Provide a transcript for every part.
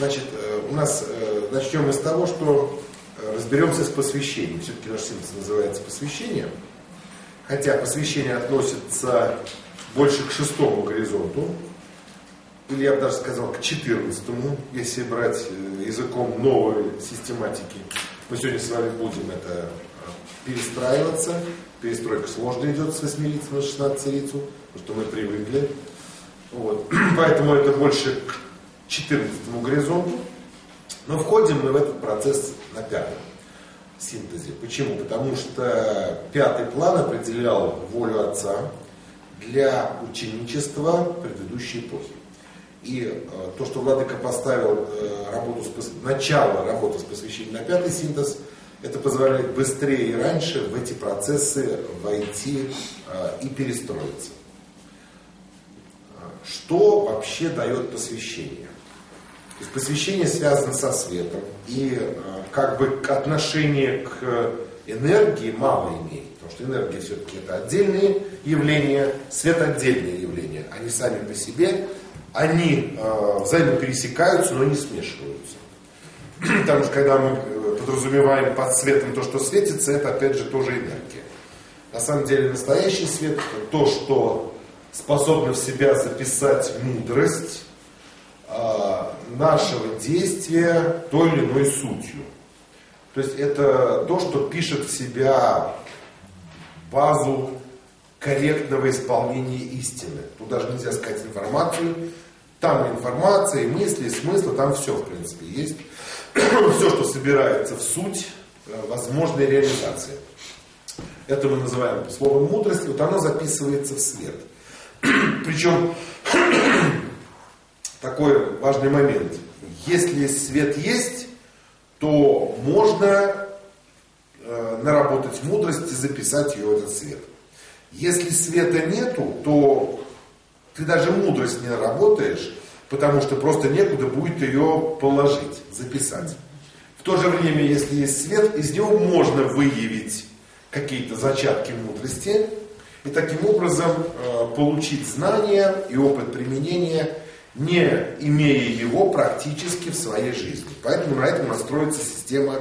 Значит, у нас начнем мы с того, что разберемся с посвящением. Все-таки наш синтез называется посвящением. Хотя посвящение относится больше к 6-му горизонту, или я бы даже сказал к 14-му, если брать языком новой систематики. Мы сегодня с вами будем это перестраиваться. Перестройка сложно идет с 8 лиц на 16 лицу, потому что мы привыкли. Вот. Поэтому это больше к 14-му горизонту. Но входим мы в этот процесс на 5-м синтезе. Почему? Потому что 5-й план определял волю Отца для ученичества предыдущей эпохи. И то, что Владыка поставил начало работы с посвящением на 5-й синтез, это позволяет быстрее и раньше в эти процессы войти и перестроиться. Что вообще дает посвящение? То есть посвящение связано со светом, и как бы отношение к энергии мало имеет, потому что энергия все-таки это отдельные явления, свет отдельные явления, они сами по себе, они взаимно пересекаются, но не смешиваются. Потому что когда мы подразумеваем под светом то, что светится, это опять же тоже энергия. На самом деле настоящий свет это то, что способно в себя записать мудрость нашего действия той или иной сутью. То есть это то, что пишет в себя базу корректного исполнения истины. Тут даже нельзя сказать информацию. Там информация, и мысли, и смысл, там все в принципе есть. Все, что собирается в суть возможной реализации. Это мы называем словом мудрость, вот оно записывается в свет. Причем такой важный момент. Если свет есть, то можно наработать мудрость и записать ее в этот свет. Если света нету, то ты даже мудрость не наработаешь, потому что просто некуда будет ее положить, записать. В то же время, если есть свет, из него можно выявить какие-то зачатки мудрости и таким образом получить знания и опыт применения, не имея его практически в своей жизни. Поэтому на этом настроится система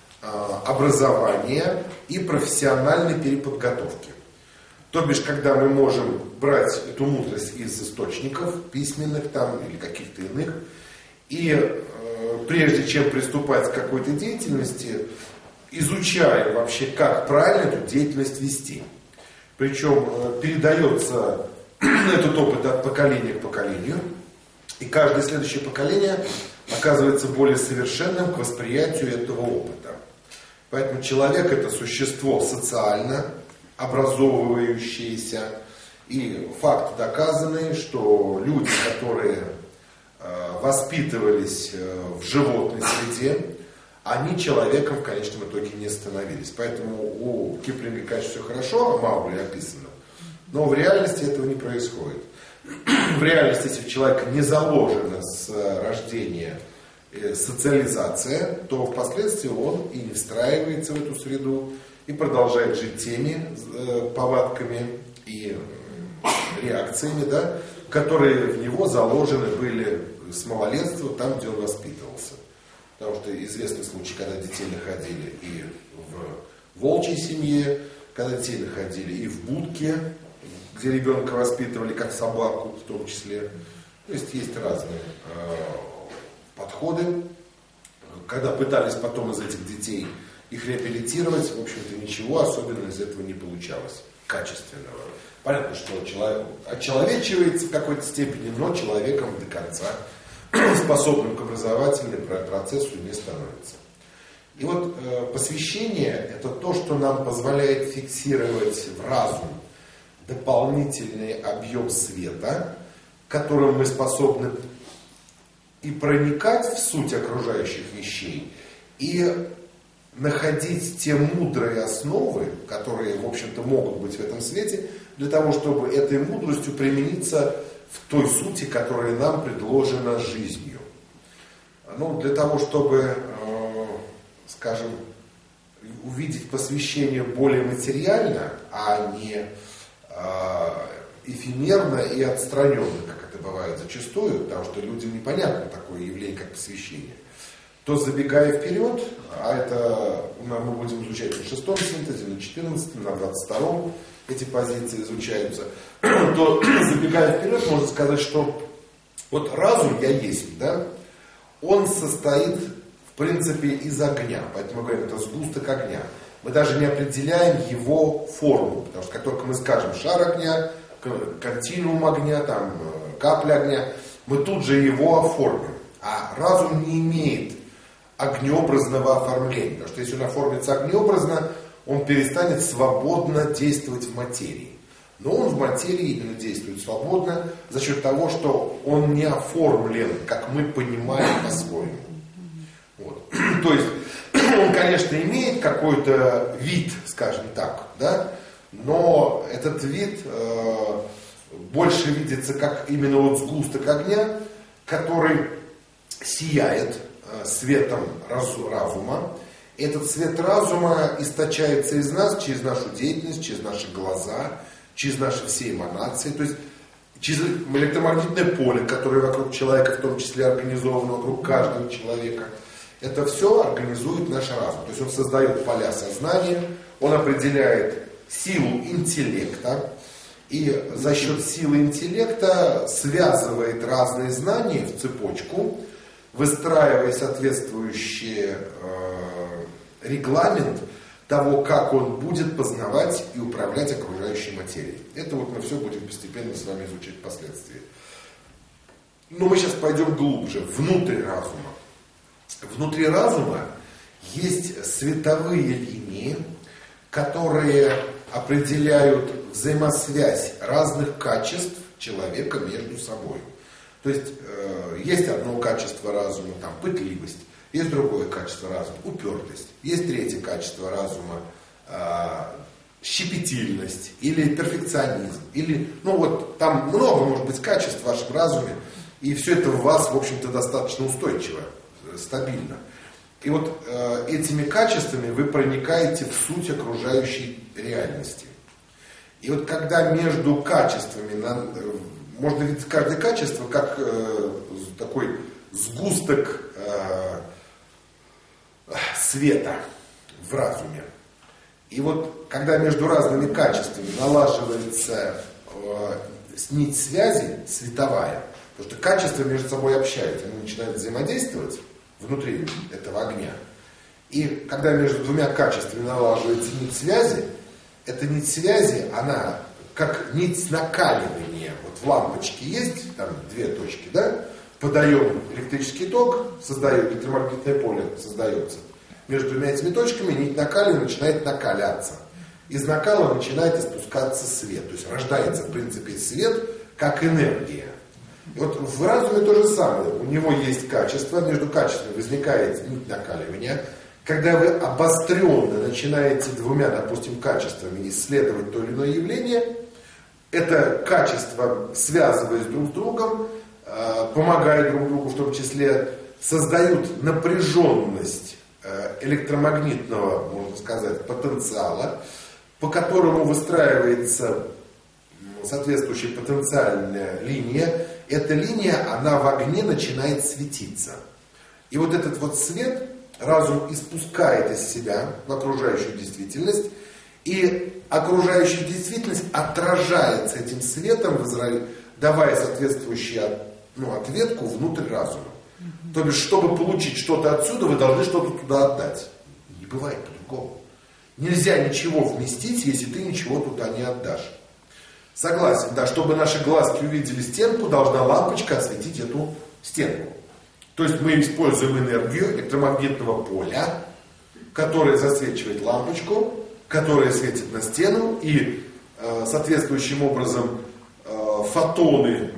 образования и профессиональной переподготовки. То бишь, когда мы можем брать эту мудрость из источников письменных там или каких-то иных, и прежде чем приступать к какой-то деятельности, изучаем вообще, как правильно эту деятельность вести. Причем передается этот опыт от поколения к поколению, и каждое следующее поколение оказывается более совершенным к восприятию этого опыта. Поэтому человек это существо социально образовывающиеся, и факты доказаны, что люди, которые воспитывались в животной среде, они человеком в конечном итоге не становились. Поэтому у Киплинга, конечно, все хорошо, о Маугли описано, но в реальности этого не происходит. В реальности, если у человека не заложена с рождения социализация, то впоследствии он и не встраивается в эту среду, и продолжает жить теми повадками и реакциями, да, которые в него заложены были с малолетства, там, где он воспитывался. Потому что известный случай, когда детей находили и в волчьей семье, когда детей находили и в будке, где ребенка воспитывали как собаку в том числе. То есть есть разные подходы. Когда пытались потом из этих детей их реабилитировать, в общем-то, ничего особенного из этого не получалось, качественного. Понятно, что человек очеловечивается в какой-то степени, но человеком до конца, способным к образовательному процессу, не становится. И вот посвящение – это то, что нам позволяет фиксировать в разум дополнительный объем света, которым мы способны и проникать в суть окружающих вещей, и находить те мудрые основы, которые, в общем-то, могут быть в этом свете, для того, чтобы этой мудростью примениться в той сути, которая нам предложена жизнью. Ну, для того, чтобы, скажем, увидеть посвящение более материально, а не эфемерно и отстраненно, как это бывает зачастую, потому что людям непонятно такое явление, как посвящение, то забегая вперед, а это мы будем изучать на 6-м синтезе, на 14-м, на 22-м эти позиции изучаются, то забегая вперед, можно сказать, что вот разум я есть, да, он состоит в принципе из огня, поэтому мы говорим, это сгусток огня. Мы даже не определяем его форму, потому что как только мы скажем шар огня, континуум огня, там, капля огня, мы тут же его оформим. А разум не имеет огнеобразного оформления, потому что если он оформится огнеобразно, он перестанет свободно действовать в материи. Но он в материи именно действует свободно за счет того, что он не оформлен, как мы понимаем по-своему. Вот. То есть он, конечно, имеет какой-то вид, скажем так, да, но этот вид больше видится как именно вот сгусток огня, который сияет светом разума. Этот свет разума источается из нас через нашу деятельность, через наши глаза, через наши все эманации, то есть через электромагнитное поле, которое вокруг человека, в том числе организовано вокруг каждого человека. Это все организует наш разум. То есть он создает поля сознания, он определяет силу интеллекта, и за счет силы интеллекта связывает разные знания в цепочку, выстраивая соответствующий регламент того, как он будет познавать и управлять окружающей материей. Это вот мы все будем постепенно с вами изучать впоследствии. Но мы сейчас пойдем глубже, внутрь разума. Внутри разума есть световые линии, которые определяют взаимосвязь разных качеств человека между собой. То есть есть одно качество разума, там, пытливость, есть другое качество разума, упертость, есть третье качество разума, щепетильность или перфекционизм, или, ну вот, там много может быть качеств в вашем разуме, и все это в вас, в общем-то, достаточно устойчиво, стабильно. И вот этими качествами вы проникаете в суть окружающей реальности. И вот когда между качествами, можно видеть каждое качество как такой сгусток света в разуме. И вот когда между разными качествами налаживается нить связи световая, потому что качества между собой общаются, они начинают взаимодействовать внутри этого огня. И когда между двумя качествами налаживается нить связи, эта нить связи, она как нить накаливания. Вот в лампочке есть, там две точки, да? Подаем электрический ток, создаем электромагнитное поле, создается. Между двумя этими точками нить накаливания начинает накаляться. Из накала начинает испускаться свет. То есть рождается, в принципе, свет как энергия. И вот в разуме то же самое. У него есть качество, между качествами возникает нить накаливания. Когда вы обостренно начинаете двумя, допустим, качествами исследовать то или иное явление, это качество, связываясь друг с другом, помогая друг другу, в том числе, создают напряженность электромагнитного, можно сказать, потенциала, по которому выстраивается соответствующая потенциальная линия. Эта линия, она в огне начинает светиться. И вот этот вот свет разум испускает из себя в окружающую действительность, и окружающая действительность отражается этим светом, давая соответствующую ответку внутрь разума. То есть, чтобы получить что-то отсюда, вы должны что-то туда отдать. Не бывает по-другому. Нельзя ничего вместить, если ты ничего туда не отдашь. Согласен, да, чтобы наши глазки увидели стенку, должна лампочка осветить эту стенку. То есть мы используем энергию электромагнитного поля, которая засвечивает лампочку, которая светит на стену, и соответствующим образом фотоны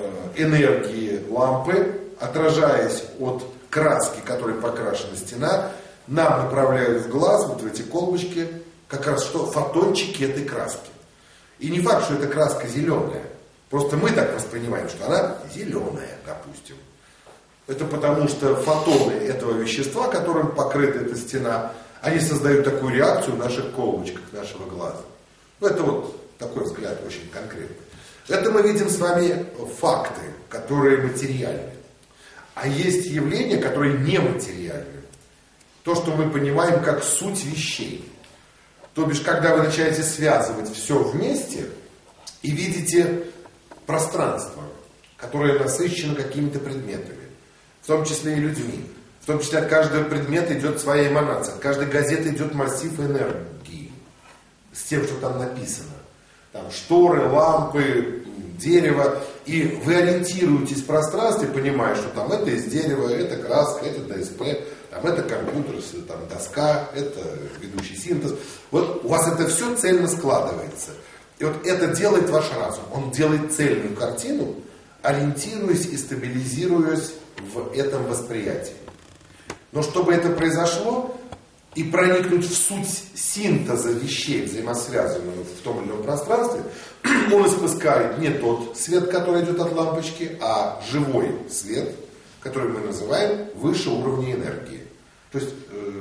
энергии лампы, отражаясь от краски, которой покрашена стена, нам направляют в глаз, вот в эти колбочки, как раз что фотончики этой краски. И не факт, что эта краска зеленая. Просто мы так воспринимаем, что она зеленая, допустим. Это потому, что фотоны этого вещества, которым покрыта эта стена, они создают такую реакцию в наших колбочках нашего глаза. Ну, это вот такой взгляд очень конкретный. Это мы видим с вами факты. которые материальны. А есть явления, которые нематериальны. То, что мы понимаем как суть вещей. То бишь, когда вы начинаете связывать все вместе и видите пространство, которое насыщено какими-то предметами, в том числе и людьми. В том числе от каждого предмета идет своя эманация, от каждой газеты идет массив энергии с тем, что там написано. Там шторы, лампы, дерево. И вы ориентируетесь в пространстве, понимая, что там это из дерева, это краска, это ДСП, там это компьютер, там доска, это ведущий синтез. Вот у вас это все цельно складывается. И вот это делает ваш разум. Он делает цельную картину, ориентируясь и стабилизируясь в этом восприятии. Но чтобы это произошло и проникнуть в суть синтеза вещей, взаимосвязанных в том или ином пространстве, он испускает не тот свет, который идет от лампочки, а живой свет, который мы называем выше уровня энергии. То есть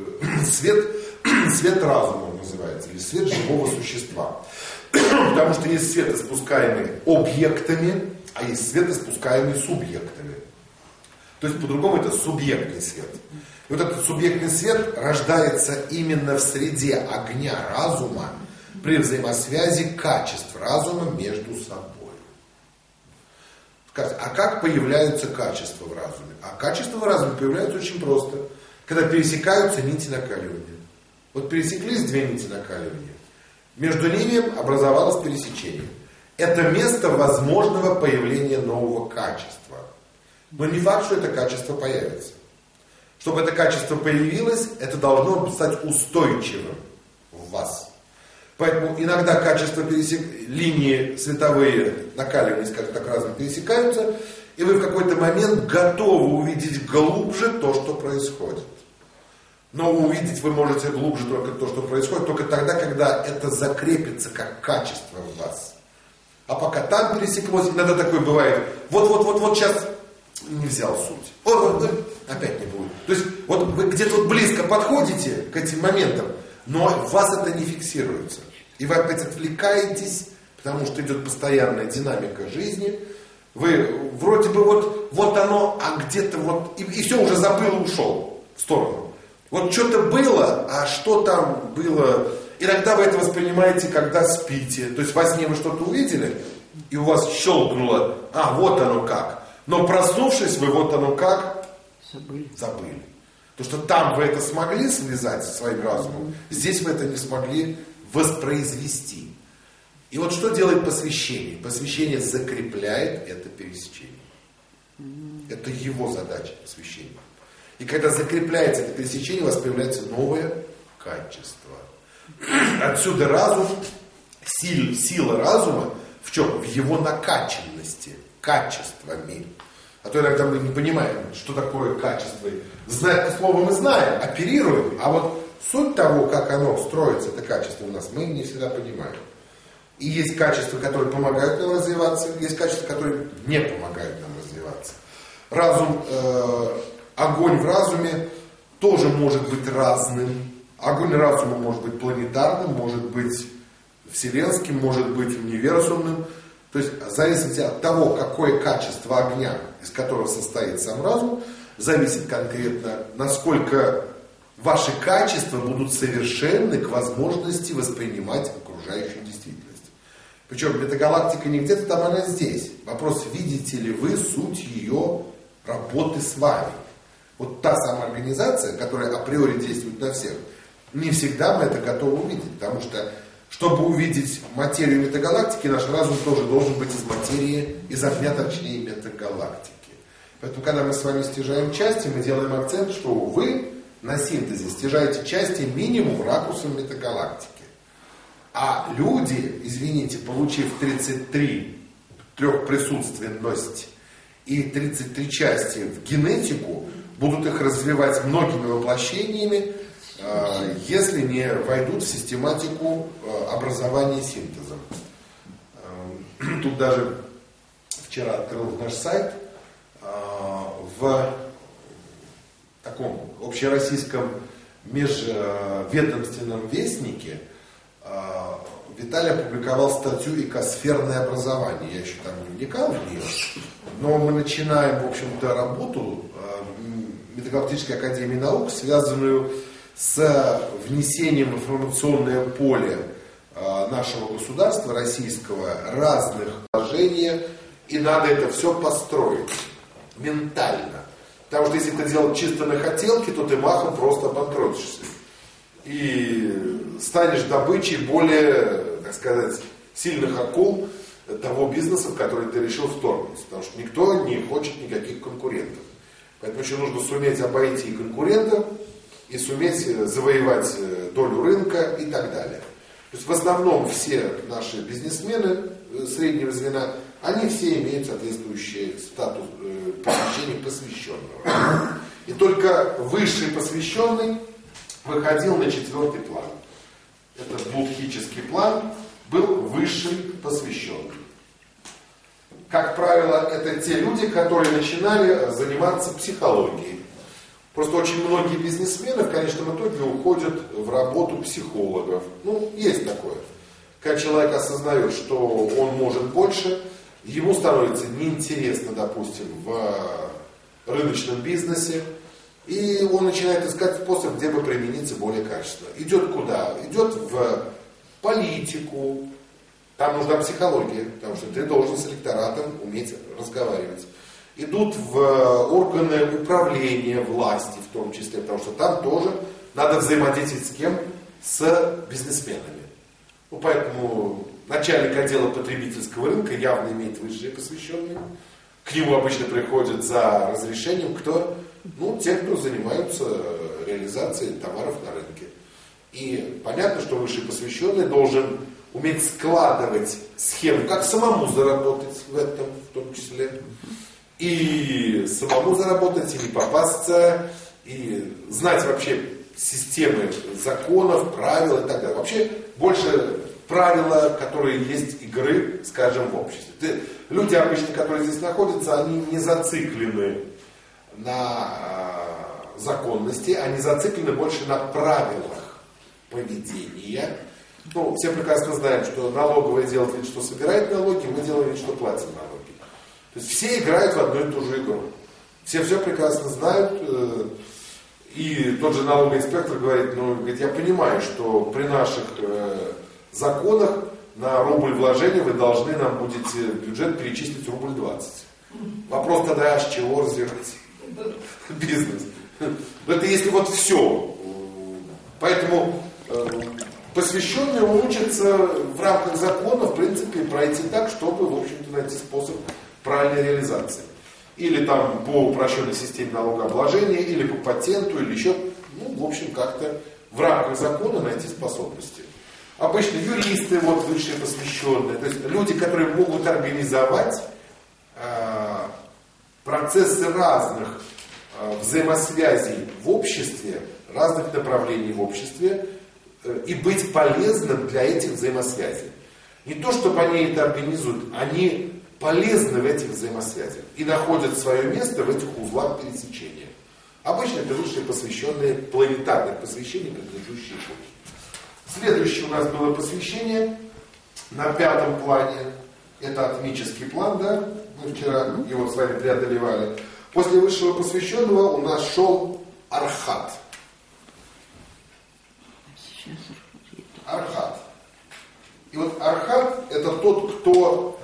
свет разума называется, или свет живого существа. Потому что есть свет, испускаемый объектами, а есть свет, испускаемый субъектами. То есть по-другому это субъектный свет. И вот этот субъектный свет рождается именно в среде огня разума при взаимосвязи качеств разума между собой. А как появляются качества в разуме? А качества в разуме появляются очень просто. Когда пересекаются нити накаливания. Вот пересеклись две нити накаливания. Между ними образовалось пересечение. Это место возможного появления нового качества. Но не факт, что это качество появится. Чтобы это качество появилось, это должно стать устойчивым в вас. Поэтому иногда качества линии световые накаливания, скажем так, разом пересекаются, и вы в какой-то момент готовы увидеть глубже то, что происходит. Но увидеть вы можете глубже только то, что происходит, только тогда, когда это закрепится как качество в вас. А пока там пересеклось, иногда такое бывает, вот сейчас не взял суть. Опять не будет. То есть вот вы где-то вот близко подходите к этим моментам, но в вас это не фиксируется. И вы опять отвлекаетесь, потому что идет постоянная динамика жизни. Вы вроде бы вот оно, а где-то вот, и все, уже забыл и ушел в сторону. Вот что-то было, а что там было, иногда вы это воспринимаете, когда спите. То есть во сне вы что-то увидели, и у вас щелкнуло, вот оно как. Но проснувшись, вы вот оно как забыли. То, что там вы это смогли связать со своим разумом, здесь вы это не смогли воспроизвести. И вот что делает посвящение? Посвящение закрепляет это пересечение. Это его задача, посвящение. И когда закрепляется это пересечение, у вас появляется новое качество. Отсюда разум, сила разума в чем? В его накачанности, качествами. А то иногда мы не понимаем, что такое качество. Знать слово мы знаем, оперируем, а вот суть того, как оно строится, это качество у нас, мы не всегда понимаем. И есть качества, которые помогают нам развиваться, есть качества, которые не помогают нам развиваться. Разум, огонь в разуме тоже может быть разным. Огонь разума может быть планетарным, может быть вселенским, может быть универсумным. То есть в зависимости от того, какое качество огня, из которого состоит сам разум, зависит конкретно, насколько ваши качества будут совершенны к возможности воспринимать окружающую действительность. Причем метагалактика не где-то там, она здесь. Вопрос, видите ли вы суть ее работы с вами. Вот та самая организация, которая априори действует на всех, не всегда мы это готовы увидеть, потому что чтобы увидеть материю метагалактики, наш разум тоже должен быть из материи, из огня, точнее, метагалактики. Поэтому, когда мы с вами стяжаем части, мы делаем акцент, что вы на синтезе стяжаете части минимум ракурсом метагалактики. А люди, извините, получив 33 трехприсутственность и 33 части в генетику, будут их развивать многими воплощениями, если не войдут в систематику образования синтезом. Тут даже вчера открыл наш сайт, в таком общероссийском межведомственном вестнике Виталий опубликовал статью «Экосферное образование». Я еще там не вникал в нее, но мы начинаем, в общем-то, работу Металлургической академии наук, связанную с внесением в информационное поле нашего государства, российского, разных положений, и надо это все построить ментально. Потому что если ты делаешь чисто на хотелке, то ты махом просто обанкротишься. И станешь добычей более, так сказать, сильных акул того бизнеса, в который ты решил вторгнуться. Потому что никто не хочет никаких конкурентов. Поэтому еще нужно суметь обойти конкурентов и суметь завоевать долю рынка и так далее. То есть в основном все наши бизнесмены среднего звена, они все имеют соответствующий статус посвящения посвященного. И только высший посвященный выходил на 4-й план. Этот будхический план был высший посвященный. Как правило, это те люди, которые начинали заниматься психологией. Просто очень многие бизнесмены в конечном итоге уходят в работу психологов. Ну, есть такое. Когда человек осознает, что он может больше, ему становится неинтересно, допустим, в рыночном бизнесе, и он начинает искать способ, где бы примениться более качественно. Идет куда? Идет в политику. Там нужна психология, потому что ты должен с электоратом уметь разговаривать. Идут в органы управления власти в том числе, потому что там тоже надо взаимодействовать с кем? С бизнесменами. Ну, поэтому начальник отдела потребительского рынка явно имеет высшие посвященные. К нему обычно приходят за разрешением кто? Ну, те, кто занимаются реализацией товаров на рынке. И понятно, что высший посвященный должен уметь складывать схему, как самому заработать в этом в том числе. И самому заработать, и не попасться, и знать вообще системы законов, правил и так далее. Вообще больше правила, которые есть игры, скажем, в обществе. Люди обычно, которые здесь находятся, они не зациклены на законности, они зациклены больше на правилах поведения. Ну, все прекрасно знаем, что налоговая делает вид, что собирает налоги, мы делаем вид, что платим налоги. То есть все играют в одну и ту же игру. Все прекрасно знают. И тот же налоговый инспектор говорит, ну, говорит, я понимаю, что при наших законах на рубль вложения вы должны нам будете в бюджет перечислить рубль 20. Вопрос тогда, с чего развивать бизнес? Это если вот все. Поэтому посвященные учатся в рамках закона, в принципе, пройти так, чтобы, в общем-то, найти способ правильной реализации. Или там по упрощенной системе налогообложения, или по патенту, или еще, ну, в общем, как-то в рамках закона найти способности. Обычно юристы, вот, высшие посвященные, то есть люди, которые могут организовать процессы разных взаимосвязей в обществе, разных направлений в обществе, и быть полезным для этих взаимосвязей. Не то, чтобы они это организуют, они полезны в этих взаимосвязях и находят свое место в этих узлах пересечения. Обычно это высшие посвященные планетарных посвящений предыдущей эпохи. Следующее у нас было посвящение на 5-м плане. Это атмический план, да? Мы вчера его с вами преодолевали. После высшего посвященного у нас шел архат. Архат. И вот архат это тот, кто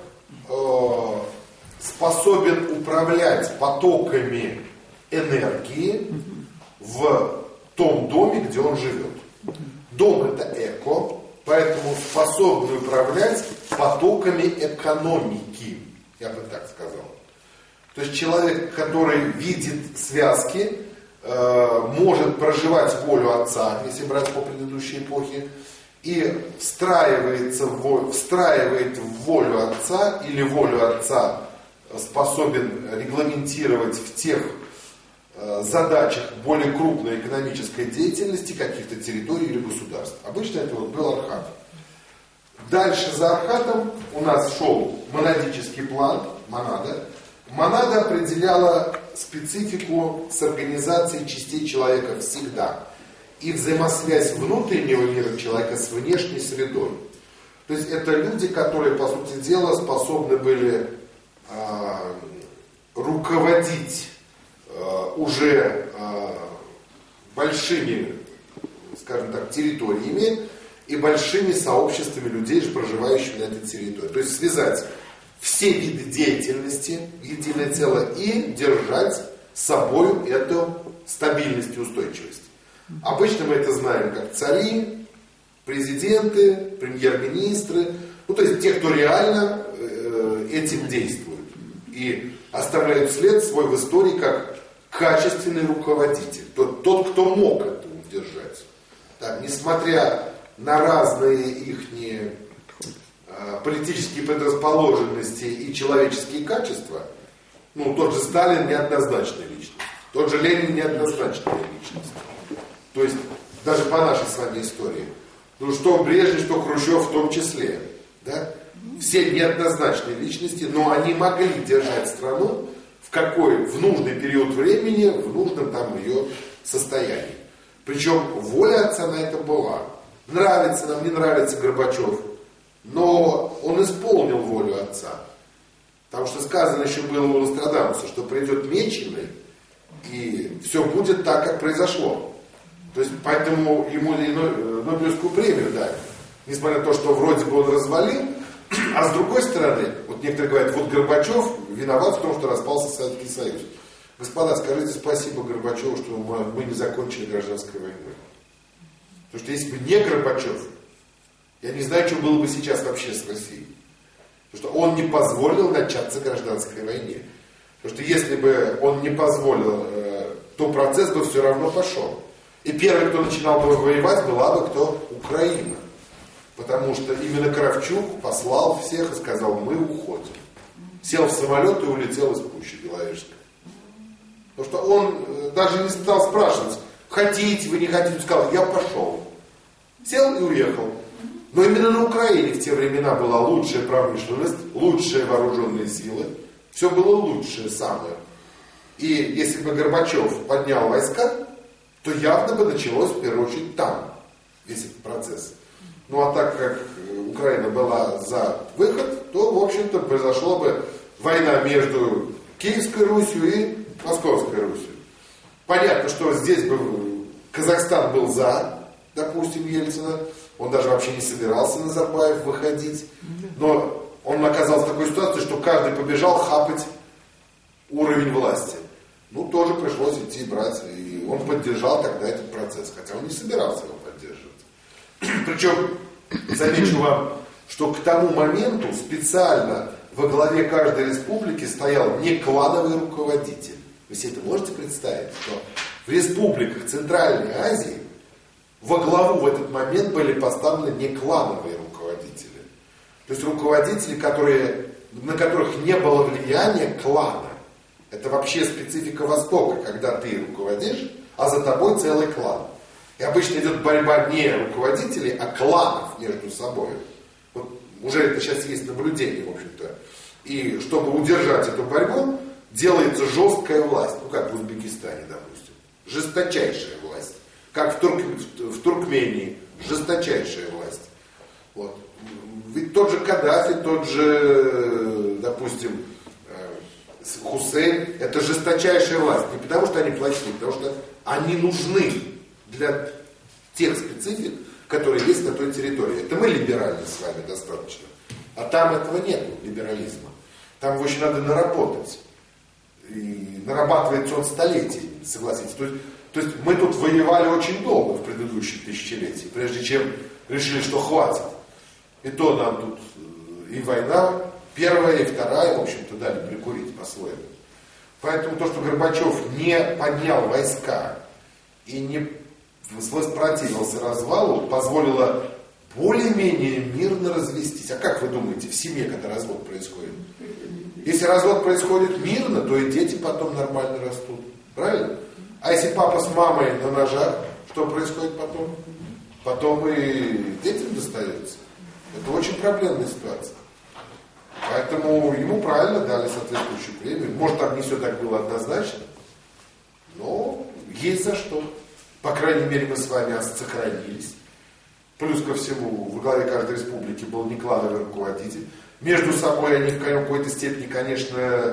способен управлять потоками энергии в том доме, где он живет. Дом это эко, поэтому способен управлять потоками экономики, я бы так сказал. То есть человек, который видит связки, может проживать волю Отца, если брать по предыдущей эпохе, и встраивает в волю Отца, или волю Отца способен регламентировать в тех задачах более крупной экономической деятельности каких-то территорий или государств. Обычно это вот был архат. Дальше за архатом у нас шел монадический план, монада. Монада определяла специфику с организацией частей человека всегда и взаимосвязь внутреннего мира человека с внешней средой. То есть это люди, которые, по сути дела, способны были руководить уже большими, скажем так, территориями и большими сообществами людей, проживающих на этой территории. То есть связать все виды деятельности в единое целое и держать с собой эту стабильность и устойчивость. Обычно мы это знаем как цари, президенты, премьер-министры, ну то есть те, кто реально этим действует и оставляют след свой в истории как качественный руководитель, тот, кто мог это удержать. Так, несмотря на разные их политические предрасположенности и человеческие качества, ну, тот же Сталин неоднозначная личность, тот же Ленин неоднозначная личность. То есть, даже по нашей с вами истории, ну, что Брежнев, что Хрущев в том числе, да, все неоднозначные личности, но они могли держать страну в нужный период времени, в нужном там ее состоянии. Причем воля отца на это была. Нравится нам, не нравится Горбачев, но он исполнил волю отца. Потому что сказано еще было у Нострадамуса, что придет Меченый, и все будет так, как произошло. То есть, поэтому ему Нобелевскую премию дали. Несмотря на то, что вроде бы он развалил, а с другой стороны, вот некоторые говорят, вот Горбачев виноват в том, что распался Советский Союз. Господа, скажите спасибо Горбачеву, что мы не закончили гражданской войной. Потому что если бы не Горбачев, я не знаю, что было бы сейчас вообще с Россией. Потому что он не позволил начаться гражданской войне. Потому что если бы он не позволил, то процесс бы все равно пошел. И первый, кто начинал бы воевать, была бы кто? Украина. Потому что именно Кравчук послал всех и сказал, мы уходим. Сел в самолет и улетел из пущи Беловежской. Потому что он даже не стал спрашивать, хотите вы, не хотите, он сказал, я пошел. Сел и уехал. Но именно на Украине в те времена была лучшая промышленность, лучшие вооруженные силы. Все было лучшее самое. И если бы Горбачев поднял войска, то явно бы началось в первую очередь там весь этот процесс. Ну а так как Украина была за выход, то в общем-то произошла бы война между Киевской Русью и Московской Русью. Понятно, что здесь бы Казахстан был за, допустим, Ельцина. Он даже вообще не собирался, Назарбаев, выходить. Но он оказался в такой ситуации, что каждый побежал хапать уровень власти. Ну, тоже пришлось идти брать. И он поддержал тогда этот процесс. Хотя он не собирался его поддерживать. Причем, замечу вам, что к тому моменту специально во главе каждой республики стоял не клановый руководитель. Вы себе это можете представить, что в республиках Центральной Азии во главу в этот момент были поставлены не клановые руководители. То есть руководители, на которых не было влияния клана. Это вообще специфика Востока, когда ты руководишь, а за тобой целый клан. И обычно идет борьба не руководителей, а кланов между собой. Вот уже это сейчас есть наблюдение, в общем-то. И чтобы удержать эту борьбу, делается жесткая власть. Ну, как в Узбекистане, допустим. Жесточайшая власть. Как в Туркмении. Жесточайшая власть. Вот. Ведь тот же Каддафи, тот же, допустим, Хусейн, это жесточайшая власть. Не потому, что они плохие, потому что они нужны для тех специфик, которые есть на той территории. Это мы либеральны с вами достаточно. А там этого нет, либерализма. Там его еще надо наработать. И нарабатывается он столетиями, согласитесь. То есть мы тут воевали очень долго в предыдущих тысячелетиях, прежде чем решили, что хватит. И то нам тут и война, первая и вторая, в общем-то, дали прикурить по-своему. Поэтому то, что Горбачев не поднял войска и не воспротивился развалу, позволило более-менее мирно развестись. А как вы думаете, в семье, когда развод происходит? Если развод происходит мирно, то и дети потом нормально растут. Правильно? А если папа с мамой на ножах, что происходит потом? Потом и детям достается. Это очень проблемная ситуация. Поэтому ему правильно дали соответствующую премию. Может, там не все так было однозначно, но есть за что. По крайней мере, мы с вами сохранились. Плюс ко всему, в главе каждой республики был не клановый руководитель. Между собой они в какой-то степени, конечно,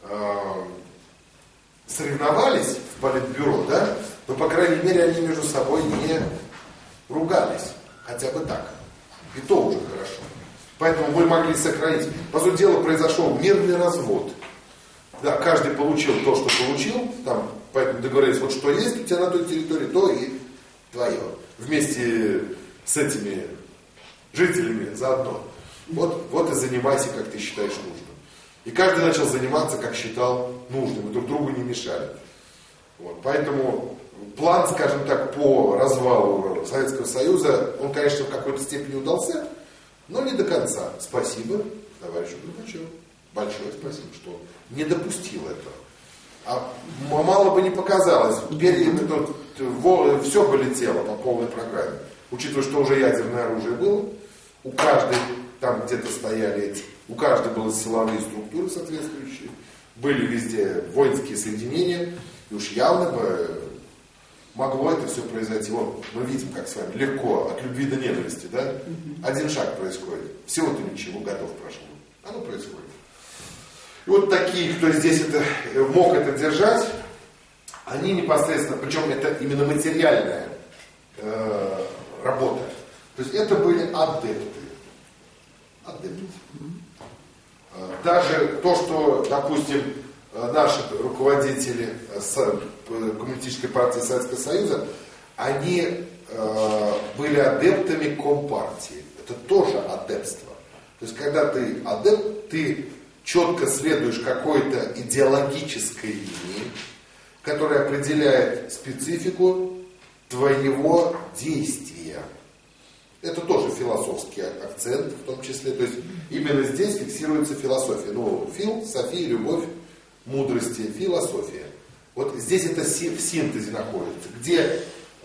соревновались в политбюро, да? Но, по крайней мере, они между собой не ругались. Хотя бы так. И то уже хорошо. Поэтому мы могли сохранить. По сути дела, произошел мирный развод. Да, каждый получил то, что получил. Там, поэтому договорились, вот что есть у тебя на той территории, то и твое. Вместе с этими жителями заодно. Вот и занимайся, как ты считаешь нужным. И каждый начал заниматься, как считал нужным. И друг другу не мешали. Вот, поэтому план, скажем так, по развалу Советского Союза, он, конечно, в какой-то степени удался, но не до конца. Спасибо товарищу Горбачеву. Большое спасибо, что не допустил этого. А мало бы не показалось. Все бы летело по полной программе. Учитывая, что уже ядерное оружие было, у каждой там где-то стояли эти, у каждой были силовые структуры соответствующие, были везде воинские соединения, и уж явно бы могло это все произойти. Вот мы видим, как с вами легко, от любви до ненависти, да? Один шаг происходит. Всего-то ничего, годов прошло. Оно происходит. И вот такие, кто здесь мог это держать, они непосредственно, причем это именно материальная работа. То есть это были адепты. Даже то, что, допустим, наши руководители Коммунистической партии Советского Союза, они были адептами Компартии. Это тоже адептство. То есть, когда ты адепт, ты четко следуешь какой-то идеологической линии, которая определяет специфику твоего действия. Это тоже философский акцент в том числе. То есть именно здесь фиксируется философия. Ну, фил, софия, любовь, мудрости, философия. Вот здесь это в синтезе находится, где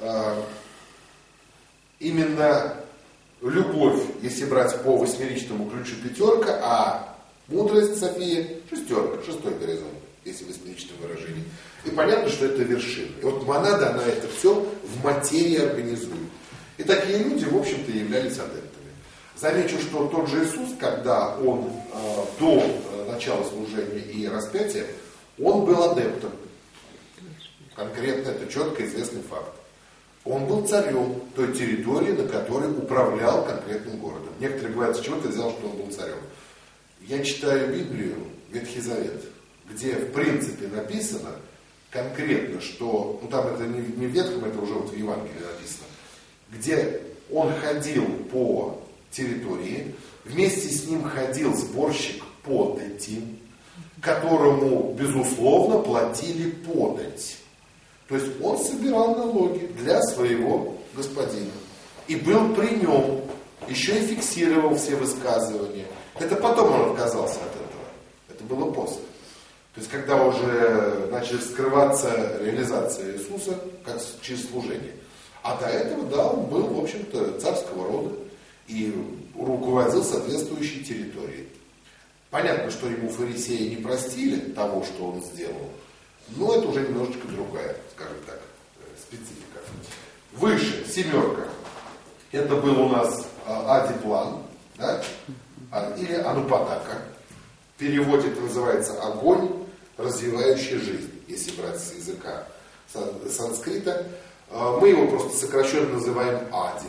именно любовь, если брать по восьмеричному ключу, пятерка, а мудрость, софия, шестерка, шестой горизонт, если в восьмеричном выражении. И понятно, что это вершина. И вот монада, она это все в материи организует. И такие люди, в общем-то, являлись адептами. Замечу, что тот же Иисус, когда он до начала служения и распятия, он был адептом. Конкретно это четко известный факт. Он был царем той территории, на которой управлял конкретным городом. Некоторые говорят, с чего ты взял, что он был царем. Я читаю Библию, Ветхий Завет, где в принципе написано конкретно, что, ну там это не в Ветхом, это уже вот в Евангелии написано, где он ходил по территории, вместе с ним ходил сборщик подати, которому, безусловно, платили подать. То есть он собирал налоги для своего господина. И был при нем, еще и фиксировал все высказывания. Это потом он отказался от этого. Это было после. То есть когда уже начали скрываться реализация Иисуса как через служение. А до этого, да, он был, в общем-то, царского рода и руководил соответствующей территорией. Понятно, что ему фарисеи не простили того, что он сделал, но это уже немножечко другая, скажем так, специфика. Выше, семерка. Это был у нас Адиплан, да? Или Анупатака. В переводе это называется огонь, развивающий жизнь, если брать с языка санскрита. Мы его просто сокращенно называем Ади.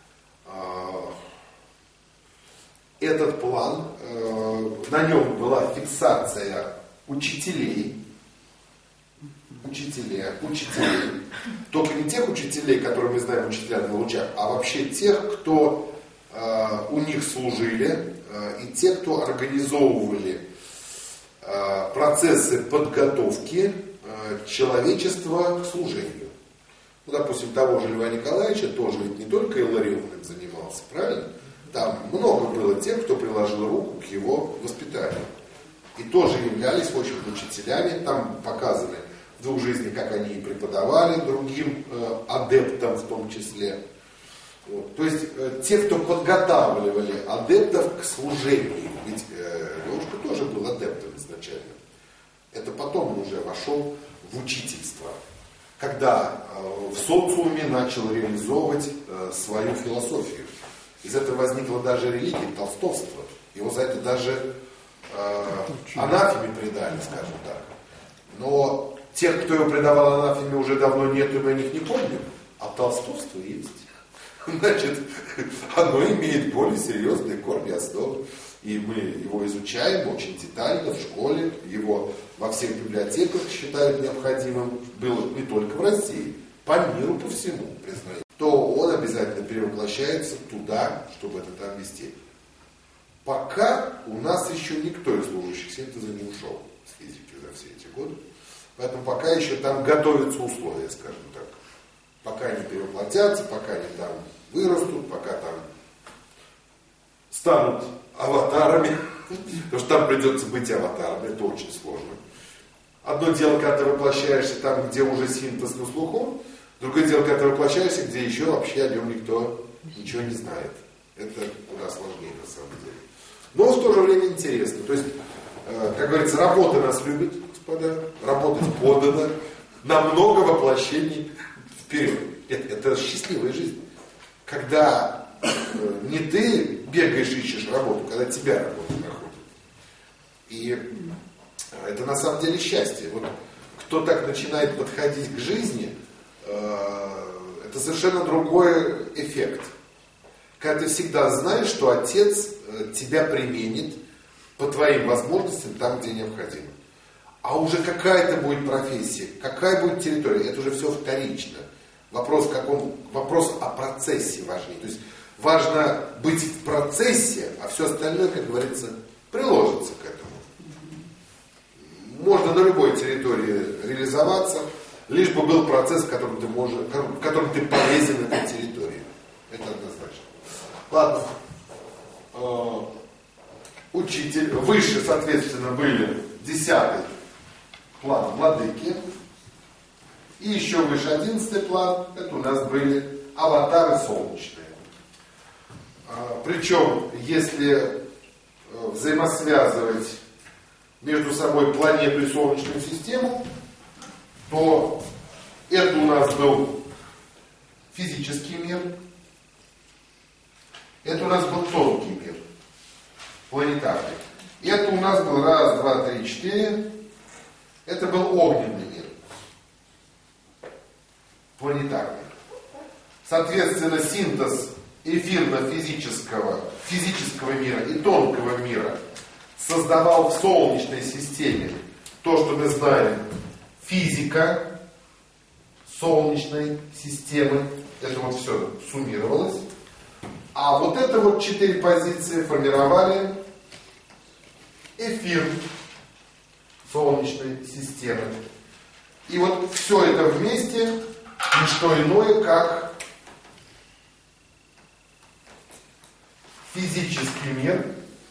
Этот план, на нем была фиксация учителей. Только не тех учителей, которые мы знаем, учителя на лучах, а вообще тех, кто у них служили, и те, кто организовывали процессы подготовки человечества к служению. Ну, допустим, того же Льва Николаевича тоже ведь не только Илларионом занимался, правильно? Там много было тех, кто приложил руку к его воспитанию. И тоже являлись, в общем-то, учителями. Там показаны в двух жизнях, как они и преподавали другим адептам в том числе. Вот. То есть те, кто подготавливали адептов к служению. Ведь Левушка тоже был адептом изначально. Это потом он уже вошел в учительство. когда в социуме начал реализовывать свою философию. Из этого возникла даже религия, толстовство. Его за это даже анафеме предали, скажем так. Но тех, кто его предавал анафеме, уже давно нет, и мы о них не помним. А толстовство есть. Значит, оно имеет более серьезные корни, основы. И мы его изучаем очень детально в школе. Его во всех библиотеках считают необходимым. Было не только в России, по миру, по всему, признают. То он обязательно перевоплощается туда, чтобы это там вести. Пока у нас еще никто из служащих синтеза не ушел с физики за все эти годы. Поэтому пока еще там готовятся условия, скажем так. Пока они перевоплотятся, пока они там вырастут, пока там станут аватарами. Потому что там придется быть аватаром, это очень сложно. Одно дело, когда ты воплощаешься там, где уже синтез на слуху. Другое дело, когда ты воплощаешься, где еще вообще о нем никто ничего не знает. Это куда сложнее на самом деле. Но в то же время интересно. То есть, как говорится, работа нас любит, господа. Работать подано. На много воплощений вперед. Это счастливая жизнь. Когда не ты бегаешь, ищешь работу, когда тебя работа находит. И это на самом деле счастье. Вот кто так начинает подходить к жизни, это совершенно другой эффект. Когда ты всегда знаешь, что Отец тебя применит по твоим возможностям там, где необходимо. А уже какая-то будет профессия, какая будет территория, это уже все вторично. Вопрос о процессе важнее. То есть важно быть в процессе, а все остальное, как говорится, приложится к этому. Можно на любой территории реализоваться, лишь бы был процесс, в котором ты полезен этой территории. Это однозначно. Ладно. Учитель. Выше, соответственно, были 10-й план владыки. И еще выше 11-й план. Это у нас были аватары солнечные. Причем, если взаимосвязывать между собой планету и Солнечную систему, то это у нас был физический мир, это у нас был тонкий мир, планетарный. Это у нас был 1, 2, 3, 4, это был огненный мир, планетарный. Соответственно, синтез эфирно-физического мира и тонкого мира создавал в Солнечной системе то, что мы знаем, физика Солнечной системы. Это вот все суммировалось. А вот это вот 4 позиции формировали эфир Солнечной системы. И вот все это вместе не что иное, как физический мир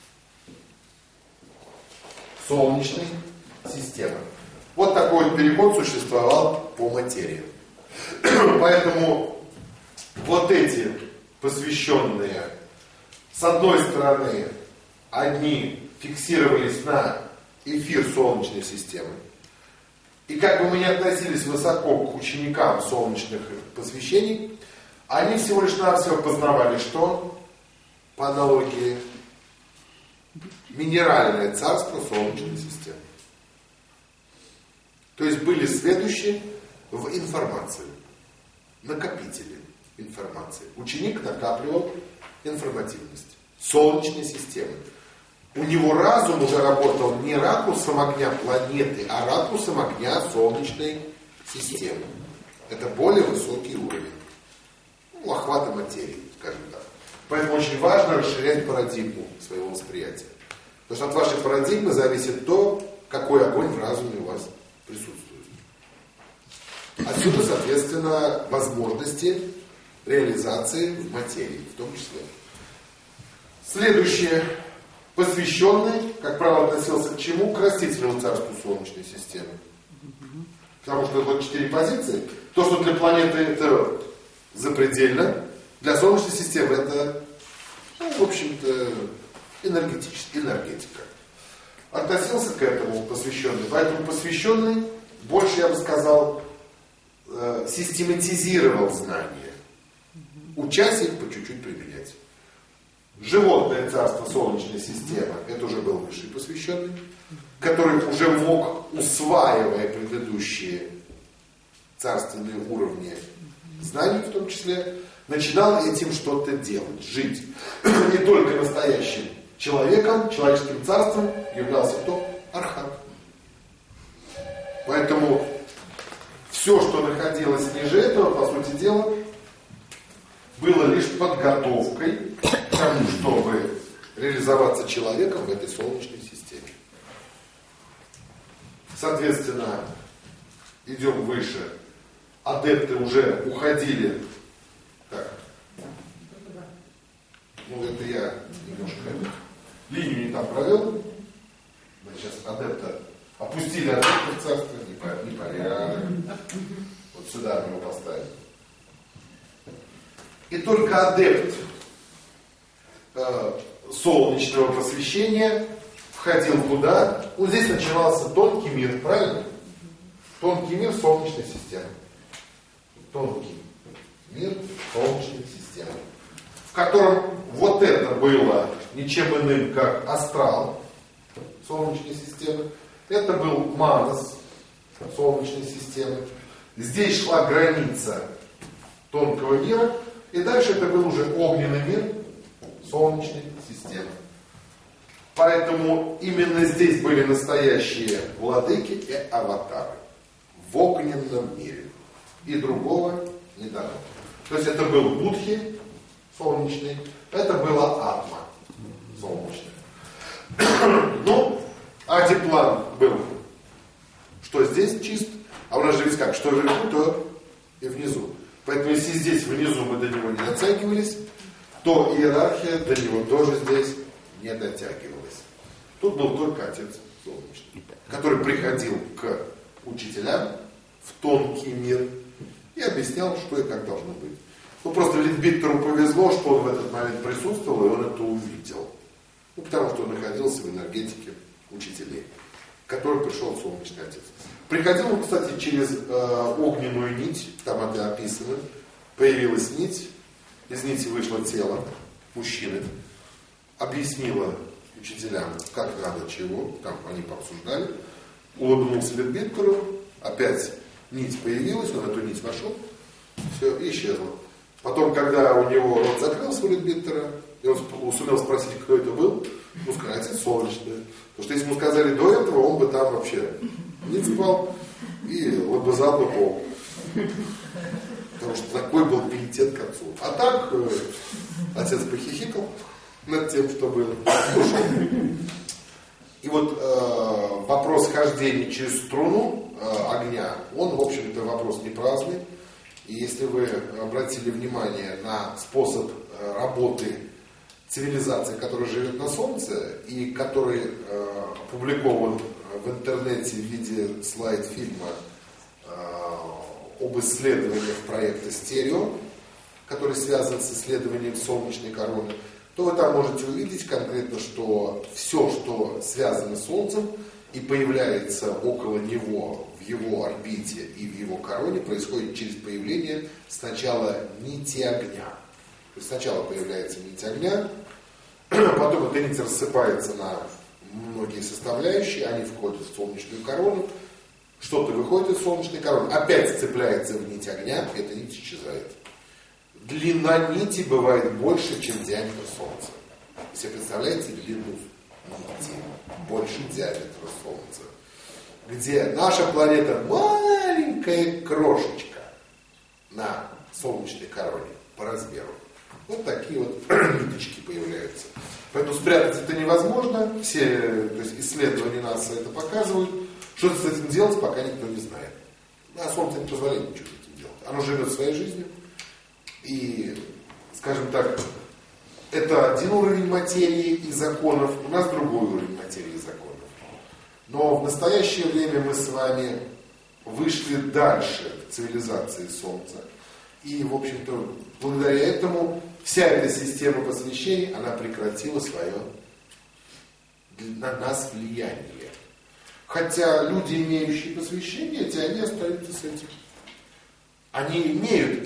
Солнечной системы. Вот такой вот переход существовал по материи. Поэтому вот эти посвященные, с одной стороны, одни фиксировались на эфир Солнечной системы. И как бы мы ни относились высоко к ученикам солнечных посвящений, они всего лишь навсего познавали, что по аналогии минеральное царство Солнечной системы. То есть были следующие в информации, накопители информации. Ученик накапливал информативность Солнечной системы. У него разум уже работал не ракурсом огня планеты, а ракурсом огня Солнечной системы. Это более высокий уровень охвата материи, скажем так. Поэтому очень важно расширять парадигму своего восприятия. Потому что от вашей парадигмы зависит то, какой огонь в разуме у вас присутствует. Отсюда, соответственно, возможности реализации в материи, в том числе. Следующее. Посвященный, как правило, относился к чему? К растительному царству Солнечной системы. Потому что вот 4 позиции. То, что для планеты это запредельно, для Солнечной системы это, в общем-то, энергетика. Относился к этому посвященный. Поэтому посвященный, больше, я бы сказал, систематизировал знания, учась их по чуть-чуть применять. Животное царство Солнечной системы, это уже был высший посвященный, который уже мог, усваивая предыдущие царственные уровни знаний в том числе, начинал этим что-то делать, жить. Не только настоящим человеком, человеческим царством являлся кто? Архат. Поэтому все, что находилось ниже этого, по сути дела, было лишь подготовкой к тому, чтобы реализоваться человеком в этой Солнечной системе. Соответственно, идем выше. Адепты уже уходили. Так. Ну, это я немножко линию не там провел. Сейчас адепта опустили адепта в царство. Непорядок. Вот сюда мы его поставим. И только адепт солнечного просвещения входил куда? Вот здесь начинался тонкий мир, правильно? Тонкий мир Солнечной системы. Тонкий мир Солнечной системы. В котором вот это было ничем иным, как астрал Солнечной системы. Это был манас Солнечной системы. Здесь шла граница тонкого мира. И дальше это был уже огненный мир Солнечной системы. Поэтому именно здесь были настоящие владыки и аватары. В огненном мире. И другого не дано. То есть это был Будхи солнечный, это была Атма солнечная. Ну, Адиплан был, что здесь чист, а у нас же ведь как, что вверху, то и внизу. Поэтому если здесь внизу мы до него не дотягивались, то иерархия до него тоже здесь не дотягивалась. Тут был только Отец Солнечный, который приходил к учителям в тонкий мир и объяснял, что и как должно быть. Ну, просто Литбиттеру повезло, что он в этот момент присутствовал, и он это увидел. Ну, потому что он находился в энергетике учителей, к которому пришел Солнечный Отец. Приходил он, кстати, через огненную нить, там это описано, появилась нить, из нити вышло тело мужчины, объяснила учителям, как надо, чего, там они пообсуждали, улыбнулся Литбиттеру, опять нить появилась, он эту нить вошел, все, и исчезло. Потом, когда у него рот закрылся у Литбиттера, и он сумел спросить, кто это был, ну, сказать, Отец Солнечный. Потому что если ему сказали до этого, он бы там вообще не спал, и вот бы заодно пол. Потому что такой был пиетет к отцу. А так, отец похихикал над тем, что было. И вот вопрос хождения через струну огня, он, в общем-то, вопрос не праздный. И если вы обратили внимание на способ работы цивилизации, которая живет на Солнце, и который опубликован в интернете в виде слайд-фильма об исследованиях проекта «Стерео», который связан с исследованием солнечной короны, то вы там можете увидеть конкретно, что все, что связано с Солнцем и появляется около него, в его орбите и в его короне, происходит через появление сначала нити огня. То есть сначала появляется нить огня, потом эта нить рассыпается на многие составляющие, они входят в солнечную корону, что-то выходит из солнечной короны, опять цепляется в нить огня, и эта нить исчезает. Длина нити бывает больше, чем диаметр Солнца. Если представляете длину нити, больше диаметра Солнца. Где наша планета маленькая крошечка на солнечной короне по размеру. Вот такие вот ниточки появляются. Поэтому спрятать это невозможно. Все, то есть исследования НАСА это показывают. Что с этим делать, пока никто не знает. А Солнце не позволяет ничего с этим делать. Оно живет своей жизнью. И, скажем так, это один уровень материи и законов, у нас другой уровень материи и законов. Но в настоящее время мы с вами вышли дальше в цивилизации Солнца. И, в общем-то, благодаря этому вся эта система посвящений, она прекратила свое на нас влияние. Хотя люди, имеющие посвящение, эти они остаются с этим. они имеют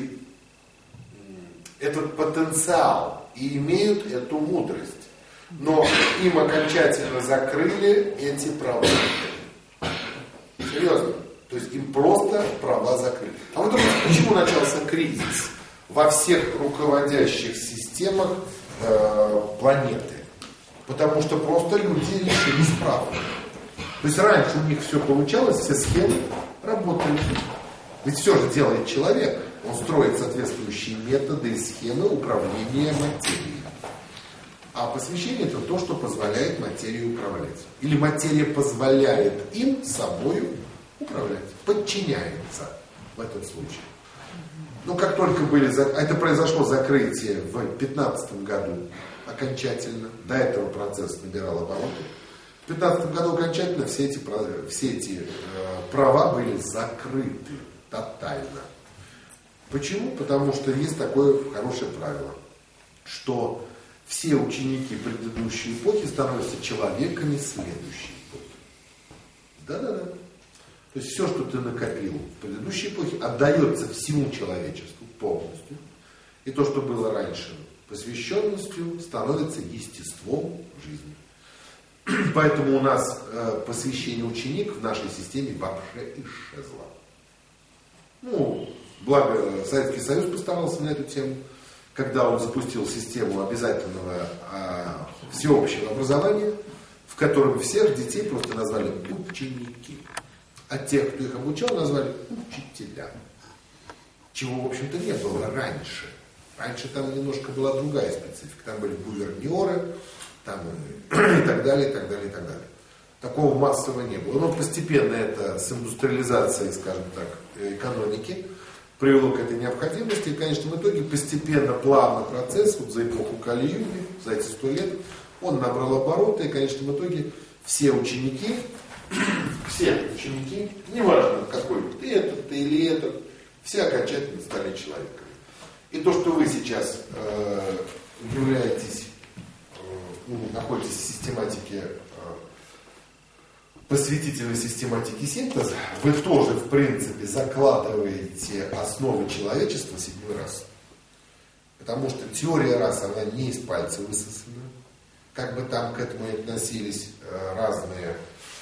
этот потенциал и имеют эту мудрость. Но им окончательно закрыли эти права. Серьезно. То есть им просто права закрыли. А вы думаете, почему начался кризис во всех руководящих системах планеты? Потому что просто люди решили справку. То есть раньше у них все получалось, все схемы работали. Ведь все же делает человек. Он строит соответствующие методы и схемы управления материей. А посвящение это то, что позволяет материи управлять. Или материя позволяет им собою управлять, подчиняется в этом случае. Но как только это произошло закрытие в 2015 году окончательно, до этого процесс набирал обороты, в 2015 году окончательно все эти права были закрыты тотально. Почему? Потому что есть такое хорошее правило, что все ученики предыдущей эпохи становятся человеками следующей эпохи. Да-да-да. То есть все, что ты накопил в предыдущей эпохе, отдается всему человечеству полностью. И то, что было раньше посвященностью, становится естеством жизни. Поэтому у нас посвящение ученик в нашей системе вообще исчезло. Благо Советский Союз постарался на эту тему, когда он запустил систему обязательного всеобщего образования, в котором всех детей просто назвали ученики. А тех, кто их обучал, назвали учителя. Чего, в общем-то, не было раньше. Раньше там немножко была другая специфика. Там были гувернеры, там и так далее, и так далее, и так далее. Такого массового не было. Но постепенно это с индустриализацией, скажем так, экономики привело к этой необходимости. И в конечном итоге постепенно, плавно процесс, вот за эпоху Кали-юги, за эти 100 лет, он набрал обороты, и в конечном итоге все ученики, неважно какой, ты этот, ты или этот, все окончательно стали человеками. И то, что вы сейчас являетесь, находитесь в систематике, посвятительной систематике синтеза, вы тоже, в принципе, закладываете основы человечества 7-й расы. Потому что теория рас, она не из пальца высосана. Как бы там к этому и относились разные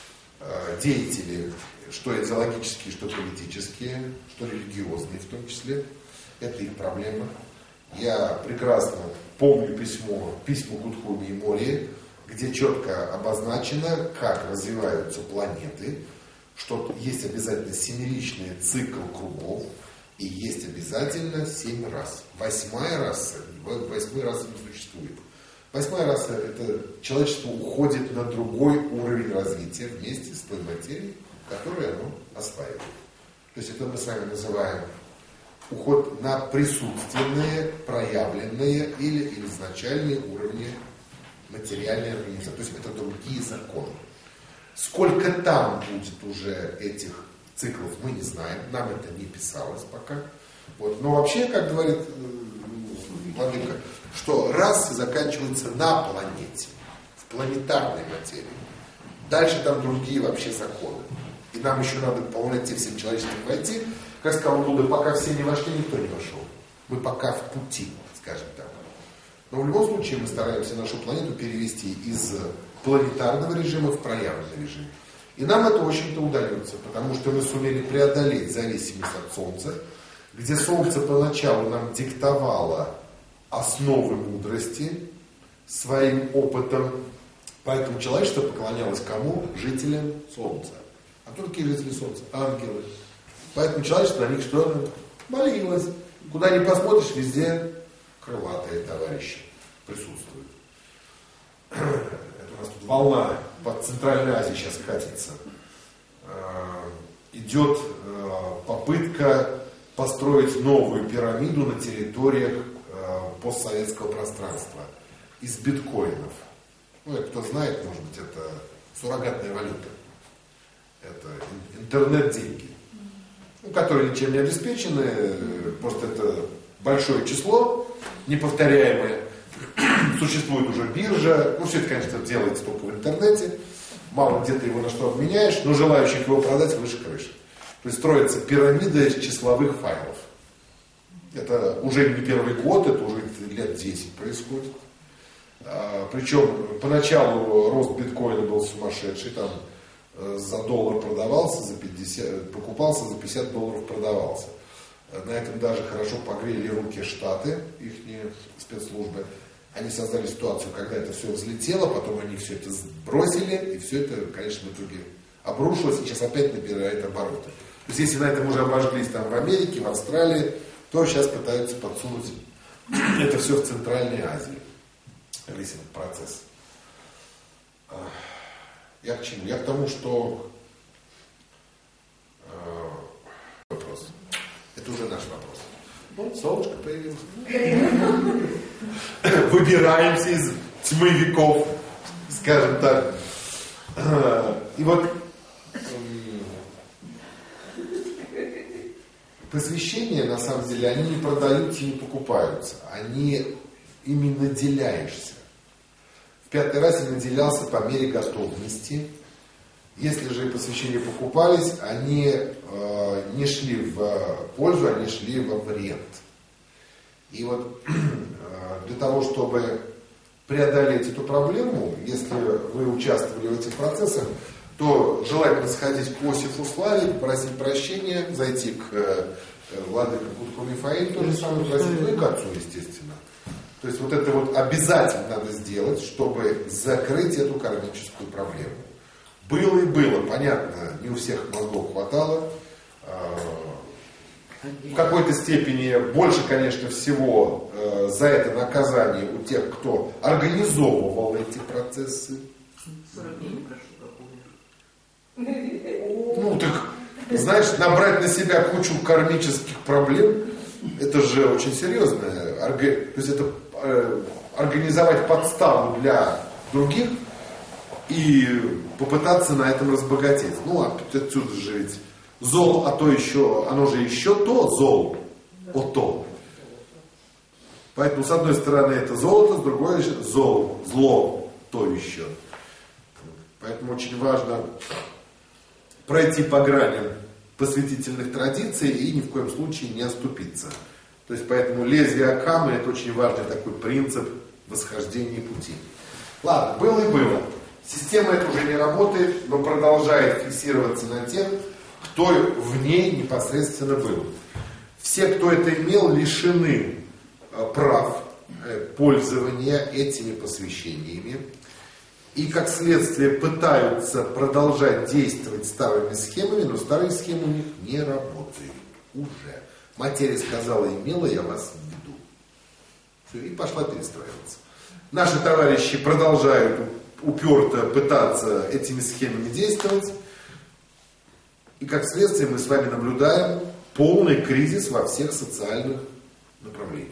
деятели, что идеологические, что политические, что религиозные в том числе. Это их проблема. Я прекрасно помню письма Гудхуми и Мори, где четко обозначено, как развиваются планеты, что есть обязательно семеричный цикл кругов и есть обязательно 7 рас. 8-я раса не существует. 8-я раса — это человечество уходит на другой уровень развития вместе с той материей, которую оно осваивает. То есть это мы с вами называем уход на присутственные, проявленные или изначальные уровни материальной организации. То есть это другие законы. Сколько там будет уже этих циклов, мы не знаем. Нам это не писалось пока. Вот. Но вообще, как говорит Владыка, что расы заканчиваются на планете, в планетарной материи. Дальше там другие вообще законы. И нам еще надо по полноте всем человечеством войти. Как сказал Будда, пока все не вошли, никто не вошел. Мы пока в пути, скажем так. Но в любом случае мы стараемся нашу планету перевести из планетарного режима в проявленный режим. И нам это очень-то удается, потому что мы сумели преодолеть зависимость от Солнца, где Солнце поначалу нам диктовало основы мудрости своим опытом. Поэтому человечество поклонялось кому? Жителям Солнца. А кто такие жители Солнца? Ангелы. Поэтому человечество на них что? Молилось. Куда ни посмотришь, везде крылатые товарищи присутствуют. Это у нас тут волна по Центральной Азии сейчас катится. Идет попытка построить новую пирамиду на территориях постсоветского пространства из биткоинов. Кто знает, может быть, это суррогатная валюта. Это интернет-деньги, которые ничем не обеспечены, просто это большое число, неповторяемое. Существует уже биржа, все это, конечно, делается только в интернете, мало где ты его на что обменяешь, но желающих его продать выше крыши. То есть строится пирамида из числовых файлов. Это уже не первый год, это уже лет 10 происходит. Причем поначалу рост биткоина был сумасшедший, там за доллар продавался, за 50, покупался, за $50 продавался. На этом даже хорошо погрели руки Штаты, их спецслужбы. Они создали ситуацию, когда это все взлетело, потом они все это сбросили, и все это, конечно, в итоге обрушилось, и сейчас опять набирает обороты. То есть, если на этом уже обожглись там в Америке, в Австралии, то сейчас пытаются подсунуть это все в Центральной Азии. Весь этот процесс. Я к чему? Я к тому, что вопрос. Это уже наш вопрос. Вот солнышко появилось. Выбираемся из тьмы веков, скажем так. И вот посвящения, на самом деле, они не продаются, не покупаются. Ими наделяешься. В 5-й раз я наделялся по мере готовности. Если же посвящения покупались, они не шли в пользу, они шли во вред. И вот для того, чтобы преодолеть эту проблему, если вы участвовали в этих процессах, то желательно сходить к Иосифу Славе, попросить прощения, зайти к владыке Кутку Мифаилу, то же самое просить, ну и к отцу, естественно. То есть вот это вот обязательно надо сделать, чтобы закрыть эту кармическую проблему. Было и было, понятно, не у всех мозгов хватало. В какой-то степени больше, конечно, всего за это наказание у тех, кто организовывал эти процессы. 40 дней не прошло, Ну так, знаешь, набрать на себя кучу кармических проблем, это же очень серьезно. То есть это организовать подставу для других и попытаться на этом разбогатеть. Ну, отсюда же ведь зол, а то еще, оно же еще то, зол, о то. Поэтому, с одной стороны, это золото, с другой зло, то еще. Поэтому очень важно пройти по граням посвятительных традиций и ни в коем случае не оступиться. То есть, поэтому лезвие Акамы — это очень важный такой принцип восхождения пути. Ладно, было и было. Система эта уже не работает, но продолжает фиксироваться на тех, кто в ней непосредственно был. Все, кто это имел, лишены прав пользования этими посвящениями. И, как следствие, пытаются продолжать действовать старыми схемами, но старые схемы у них не работают уже. Материя сказала, имела, я вас введу. Все, и пошла перестраиваться. Наши товарищи продолжают уперто пытаться этими схемами действовать. И, как следствие, мы с вами наблюдаем полный кризис во всех социальных направлениях.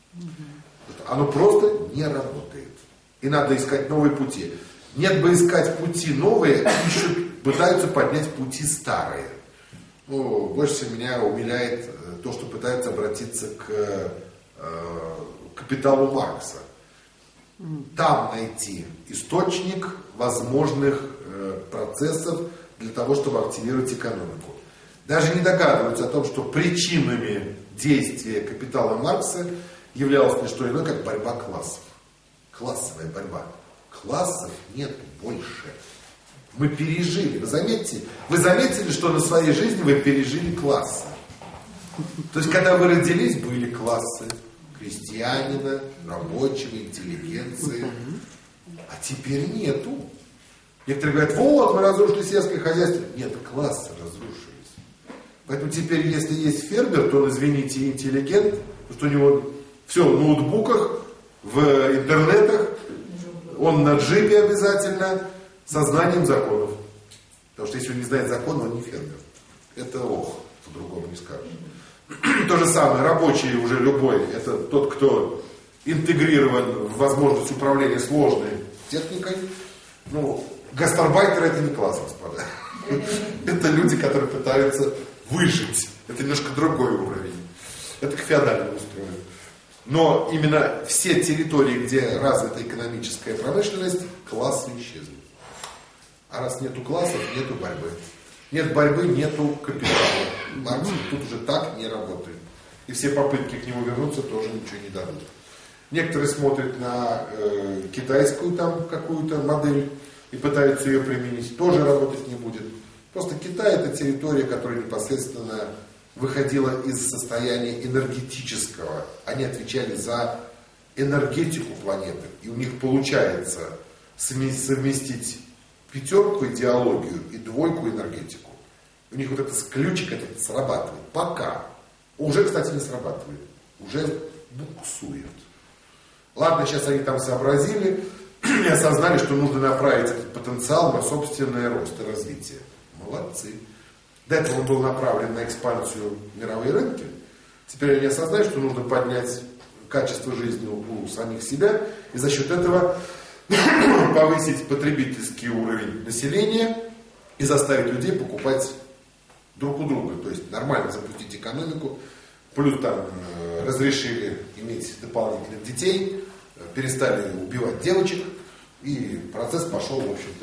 Оно просто не работает. И надо искать новые пути. Нет бы искать пути новые, ищут, пытаются поднять пути старые. Ну, больше всего меня умиляет то, что пытаются обратиться к капиталу Маркса. Там найти источник возможных процессов для того, чтобы активировать экономику. Даже не догадываются о том, что причинами действия капитала Маркса являлось не что иное, как борьба классов. Классовая борьба. Классов нет больше. Мы пережили. Вы заметили, что на своей жизни вы пережили классы. То есть, когда вы родились, были классы крестьянина, рабочего, интеллигенции. А теперь нету. Некоторые говорят, вот, мы разрушили сельское хозяйство. Нет, классы разрушились. Поэтому теперь, если есть фермер, то он, извините, интеллигент, потому что у него все в ноутбуках, в интернетах, он на джипе обязательно, со знанием законов. Потому что если он не знает закон, он не фермер. Это по-другому не скажешь. То же самое, рабочий уже любой, это тот, кто интегрирован в возможность управления сложной техникой. Ну, гастарбайтеры — это не класс, господа. Это люди, которые пытаются выжить. Это немножко другой уровень. Это к феодальному устрою. Но именно все территории, где развита экономическая промышленность, классы исчезли. А раз нету классов, нету борьбы. Нет борьбы, нету капитала. Маркс тут уже так не работает. И все попытки к нему вернуться тоже ничего не дадут. Некоторые смотрят на китайскую там какую-то модель и пытаются ее применить. Тоже работать не будет. Просто Китай — это территория, которая непосредственно выходила из состояния энергетического. Они отвечали за энергетику планеты. И у них получается совместить пятерку идеологию и двойку энергетику. У них вот этот ключик этот срабатывает. Пока. Уже, кстати, не срабатывает. Уже буксует. Ладно, сейчас они там сообразили и осознали, что нужно направить этот потенциал на собственный рост и развитие. Молодцы. До этого он был направлен на экспансию мировых рынков. Теперь они осознают, что нужно поднять качество жизни у самих себя и за счет этого повысить потребительский уровень населения и заставить людей покупать друг у друга. То есть нормально запустить экономику. Плюс там разрешили иметь дополнительных детей, перестали убивать девочек. И процесс пошел, в общем-то,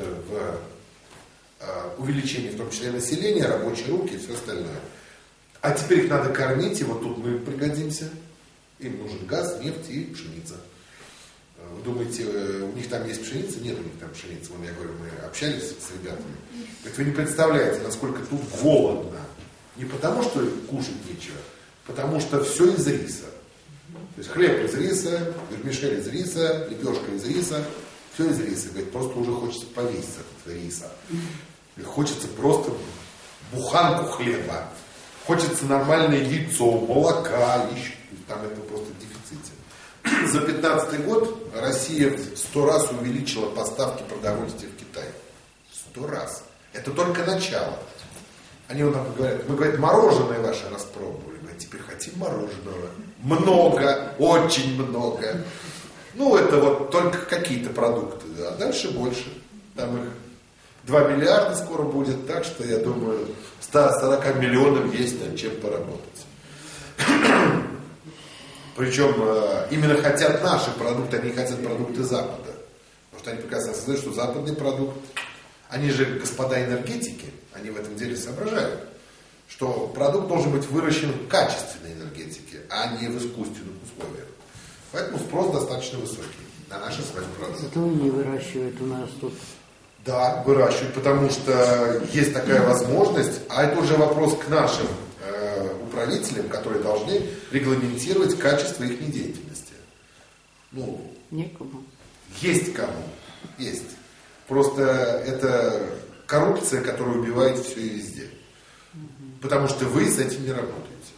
в увеличение, в том числе населения, рабочие руки и все остальное. А теперь их надо кормить, и вот тут мы пригодимся. Им нужен газ, нефть и пшеница. Вы думаете, у них там есть пшеница? Нет у них там пшеницы. Вон, я говорю, мы общались с ребятами. Вы не представляете, насколько тут голодно. Не потому, что кушать нечего, потому что все из риса. То есть хлеб из риса, вермишель из риса, лепешка из риса, все из риса. Говорит, просто уже хочется повесить от риса. Хочется просто буханку хлеба. Хочется нормальное яйцо, молока, еще. Там это просто в дефиците. За 2015 год Россия в 100 раз увеличила поставки продовольствия в Китай. 100 раз. Это только начало. Они вот нам говорят, мы, говорит, мороженое ваше распробовали, мы теперь хотим мороженого. Много, очень много. Ну, это вот только какие-то продукты, а дальше больше. Там их 2 миллиарда скоро будет, так что, я думаю, 140 миллионов есть над чем поработать. Причем именно хотят наши продукты, они хотят продукты Запада. Потому что они прекрасно осознают, что западный продукт, они же господа энергетики, они в этом деле соображают, что продукт должен быть выращен в качественной энергетике, а не в искусственных условиях. Поэтому спрос достаточно высокий на наши с вами продукты. Зато они выращивают у нас тут. Да, выращивают, потому что есть такая возможность, а это уже вопрос к нашим управителям, которые должны регламентировать качество их деятельности. Ну, некому. Есть кому. Есть. Просто это коррупция, которая убивает все и везде. Потому что вы с этим не работаете.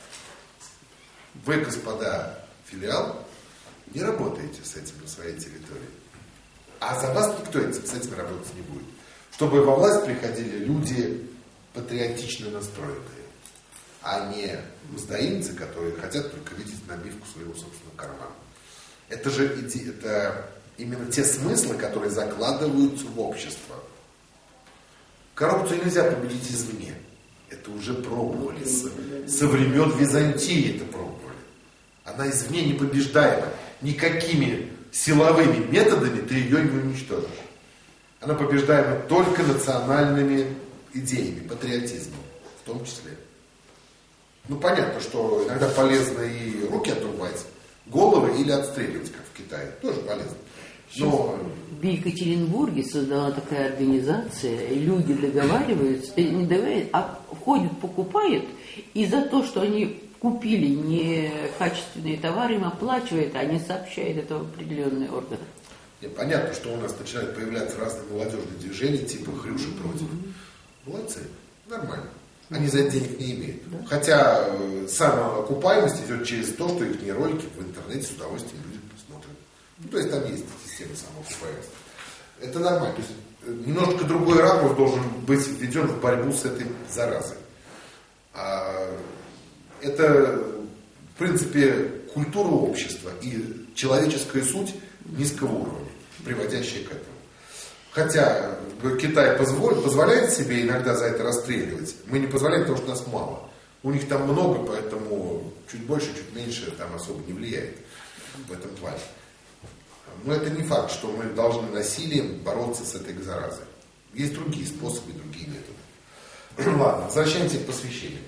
Вы, господа филиал, не работаете с этим на своей территории. А за вас никто с этим работать не будет. Чтобы во власть приходили люди патриотично настроенные, а не мздоимцы, которые хотят только видеть набивку своего собственного кармана. Это же это именно те смыслы, которые закладываются в общество. Коррупцию нельзя победить извне. Это уже пробовали. Со времен Византии это пробовали. Она извне не побеждаема. Никакими силовыми методами ты ее не уничтожишь. Она побеждаема только национальными идеями, патриотизмом в том числе. Ну, понятно, что иногда полезно и руки отрубать, головы или отстреливать, как в Китае. Тоже полезно. Но... В Екатеринбурге создала такая организация, и люди договариваются, не договариваются, а ходят, покупают, и за то, что они купили некачественные товары, им оплачивают, они сообщают это в определенные органы. Понятно, что у нас начинают появляться разные молодежные движения, типа Хрюши против. Молодцы, нормально. Они за это денег не имеют. Да. Хотя самоокупаемость идет через то, что их ролики в интернете с удовольствием люди смотрят. Ну, то есть там есть система самоокупаемости. Это нормально. То есть немножко другой ракурс должен быть введен в борьбу с этой заразой. Это, в принципе, культура общества и человеческая суть низкого уровня, приводящая к этому. Хотя Китай позволяет себе иногда за это расстреливать, мы не позволяем, потому что нас мало. У них там много, поэтому чуть больше, чуть меньше там особо не влияет в этом плане. Но это не факт, что мы должны насилием бороться с этой заразой. Есть другие способы, другие методы. Ладно, возвращаемся к посвящению.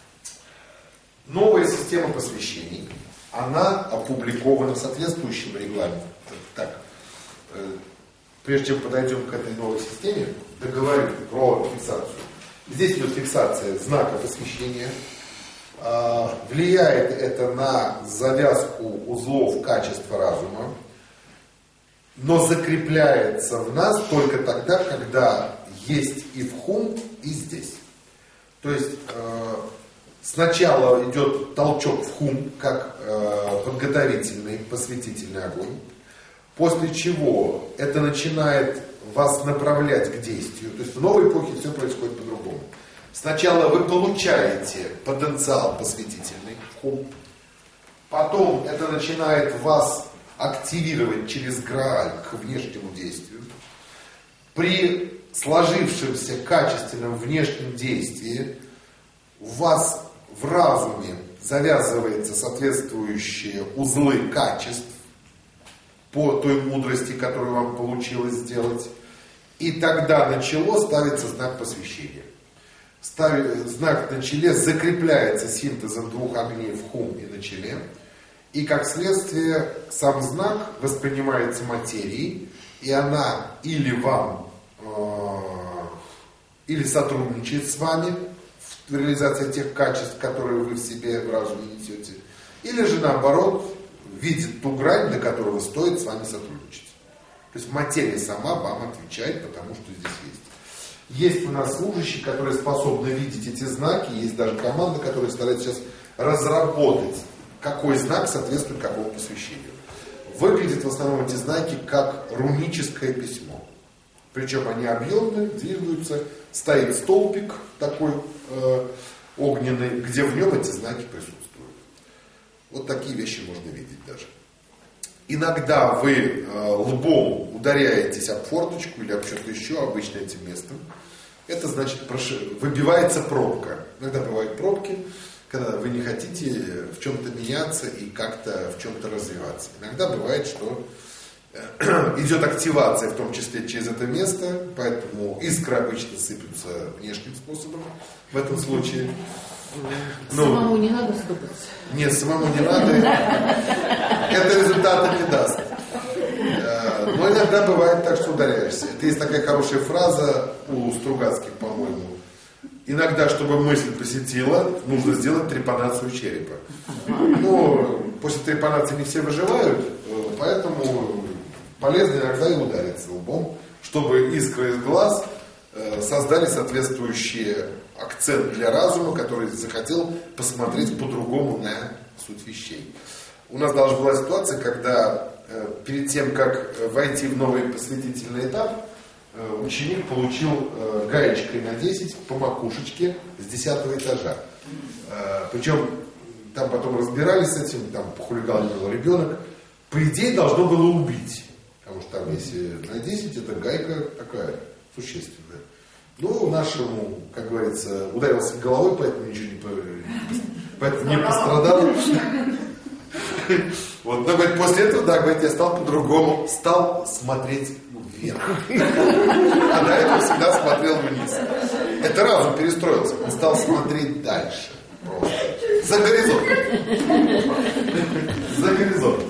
Новая система посвящений, она опубликована в соответствующем регламенте. Так, прежде чем подойдем к этой новой системе, договорим про фиксацию. Здесь идет фиксация знака посвящения. Влияет это на завязку узлов качества разума, но закрепляется в нас только тогда, когда есть и в хум, и здесь. То есть сначала идет толчок в хум, как подготовительный, посвятительный огонь, после чего это начинает вас направлять к действию. То есть в новой эпохе все происходит по-другому. Сначала вы получаете потенциал посвятительный в хум, потом это начинает вас активировать через Грааль к внешнему действию. При сложившемся качественном внешнем действии у вас в разуме завязываются соответствующие узлы качеств по той мудрости, которую вам получилось сделать. И тогда на чело ставится знак посвящения. Знак на челе закрепляется синтезом двух огней в хум и на челе. И как следствие сам знак воспринимается материей, и она или вам, или сотрудничает с вами в реализации тех качеств, которые вы в себе в разуме несете, или же наоборот видит ту грань, до которой стоит с вами сотрудничать. То есть материя сама вам отвечает, потому что здесь есть. Есть у нас служащие, которые способны видеть эти знаки, есть даже команда, которая старается сейчас разработать, какой знак соответствует какому посвящению. Выглядят в основном эти знаки как руническое письмо. Причем они объемные, двигаются, стоит столбик такой огненный, где в нем эти знаки присутствуют. Вот такие вещи можно видеть даже. Иногда вы лбом ударяетесь об форточку или об что-то еще, обычно этим местом. Это значит, выбивается пробка. Иногда бывают пробки, когда вы не хотите в чем-то меняться и как-то в чем-то развиваться. Иногда бывает, что идет активация, в том числе через это место, поэтому искры обычно сыпятся внешним способом в этом случае. Самому не надо стукаться. Нет, самому не надо. Это результата не даст. Но иногда бывает так, что ударяешься. Это есть такая хорошая фраза у Стругацких, по-моему. Иногда, чтобы мысль посетила, нужно сделать трепанацию черепа. Но после трепанации не все выживают, поэтому полезно иногда и удариться лбом, чтобы искры из глаз создали соответствующий акцент для разума, который захотел посмотреть по-другому на суть вещей. У нас даже была ситуация, когда перед тем, как войти в новый посвятительный этап, ученик получил гаечкой на 10 по макушечке с 10-го этажа. Причем там потом разбирались с этим, там похулиганил ребенок. По идее должно было убить. Потому что там, если на 10, это гайка такая существенная. Ну, нашему, как говорится, ударился головой, поэтому ничего не пострадал. Вот, но говорит, после этого, да, говорит, я стал по-другому, стал смотреть вверх. А до этого всегда смотрел вниз. Это разум перестроился, он стал смотреть дальше. Просто. За горизонт. За горизонт.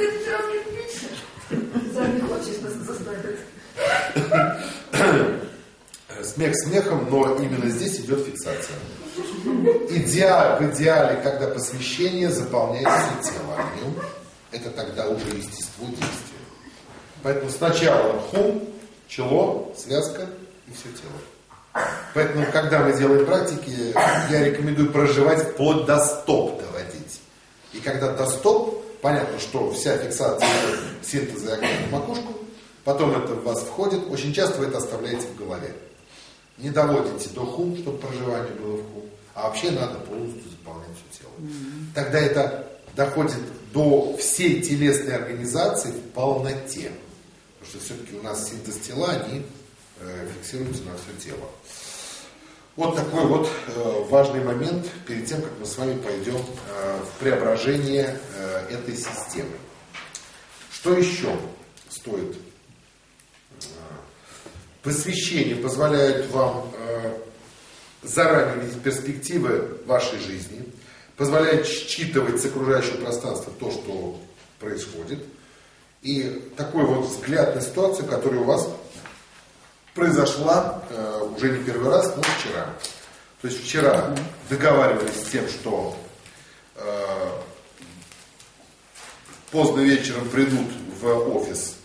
Смех смехом, но именно здесь идет фиксация. В идеале, когда посвящение заполняет все тело огнем, это тогда уже естество действия. Поэтому сначала хум, чело, связка и все тело. Поэтому, когда мы делаем практики, я рекомендую проживать вплоть до стоп доводить. И когда до стоп, понятно, что вся фиксация синтеза огня в макушку, потом это в вас входит, очень часто вы это оставляете в голове. Не доводите до хум, чтобы проживание было в хум, а вообще надо полностью заполнять все тело. Тогда это доходит до всей телесной организации в полноте. Потому что все-таки у нас синтез тела, они фиксируются на все тело. Вот такой вот важный момент перед тем, как мы с вами пойдем в преображение этой системы. Что еще стоит? Посвящение позволяет вам заранее видеть перспективы вашей жизни, позволяет считывать с окружающего пространства то, что происходит, и такой вот взгляд на ситуацию, которая у вас произошла уже не первый раз, но вчера. То есть вчера договаривались с тем, что поздно вечером придут в офис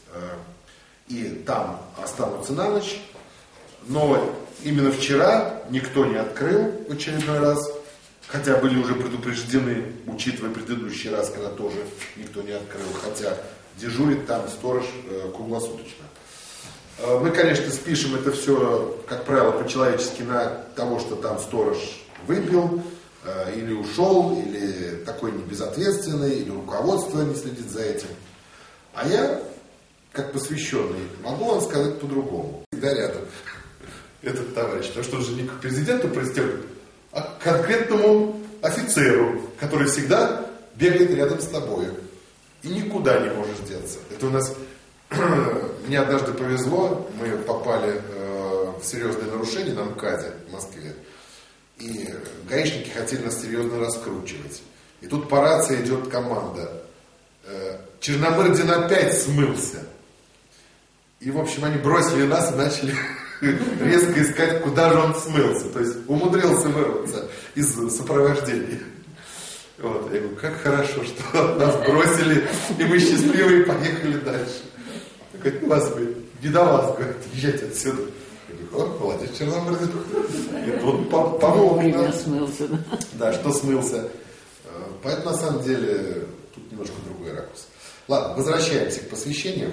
и там останутся на ночь, но именно вчера никто не открыл в очередной раз, хотя были уже предупреждены, учитывая предыдущий раз, когда тоже никто не открыл, хотя дежурит там сторож круглосуточно. Мы, конечно, спишем это все, как правило, по-человечески на того, что там сторож выпил, или ушел, или такой небезответственный, или руководство не следит за этим. А я, как посвященный, могу вам сказать по-другому. Всегда рядом этот товарищ. Потому что он же не к президенту пристегнут, а к конкретному офицеру, который всегда бегает рядом с тобой. И никуда не можешь деться. Это у нас... Мне однажды повезло, мы попали в серьезное нарушение на МКАДе в Москве. И гаишники хотели нас серьезно раскручивать. И тут по рации идет команда. Черномырдин опять смылся. И, в общем, они бросили нас и начали резко искать, куда же он смылся. То есть умудрился вырваться из сопровождения. Вот. Я говорю, как хорошо, что нас бросили, и мы счастливые поехали дальше. Говорит, вас бы не до вас, говорит, езжайте отсюда. Я говорю, о, молодец, Черномырдин. И тут помог нам. Смылся, да? Да, что смылся. Поэтому, на самом деле, тут немножко другой ракурс. Ладно, возвращаемся к посвящениям.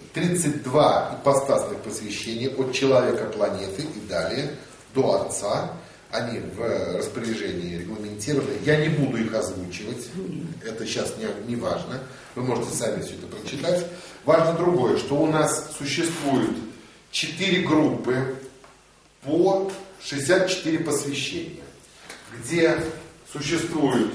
32 ипостасных посвящения от человека планеты и далее до Отца. Они в распоряжении регламентированы. Я не буду их озвучивать. Это сейчас не важно. Вы можете сами все это прочитать. Важно другое, что у нас существует 4 группы по 64 посвящения, где существует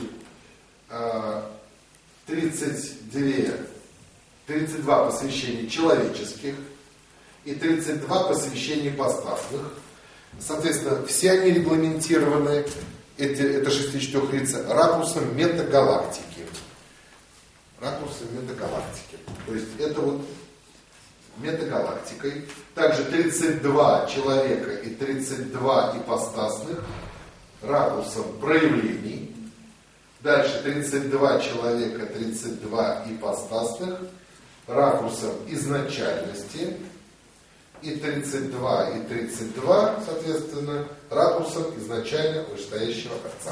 32 посвящения человеческих и 32 посвящения ипостасных. Соответственно, все они регламентированы, это 64 лица, ракурсом метагалактики. Ракурсом метагалактики. То есть это вот метагалактикой. Также 32 человека и 32 ипостасных ракурсом проявлений. Дальше 32 человека, 32 ипостасных ракурсом изначальности. И 32 и 32, соответственно, ракурсом изначально вышестоящего Отца.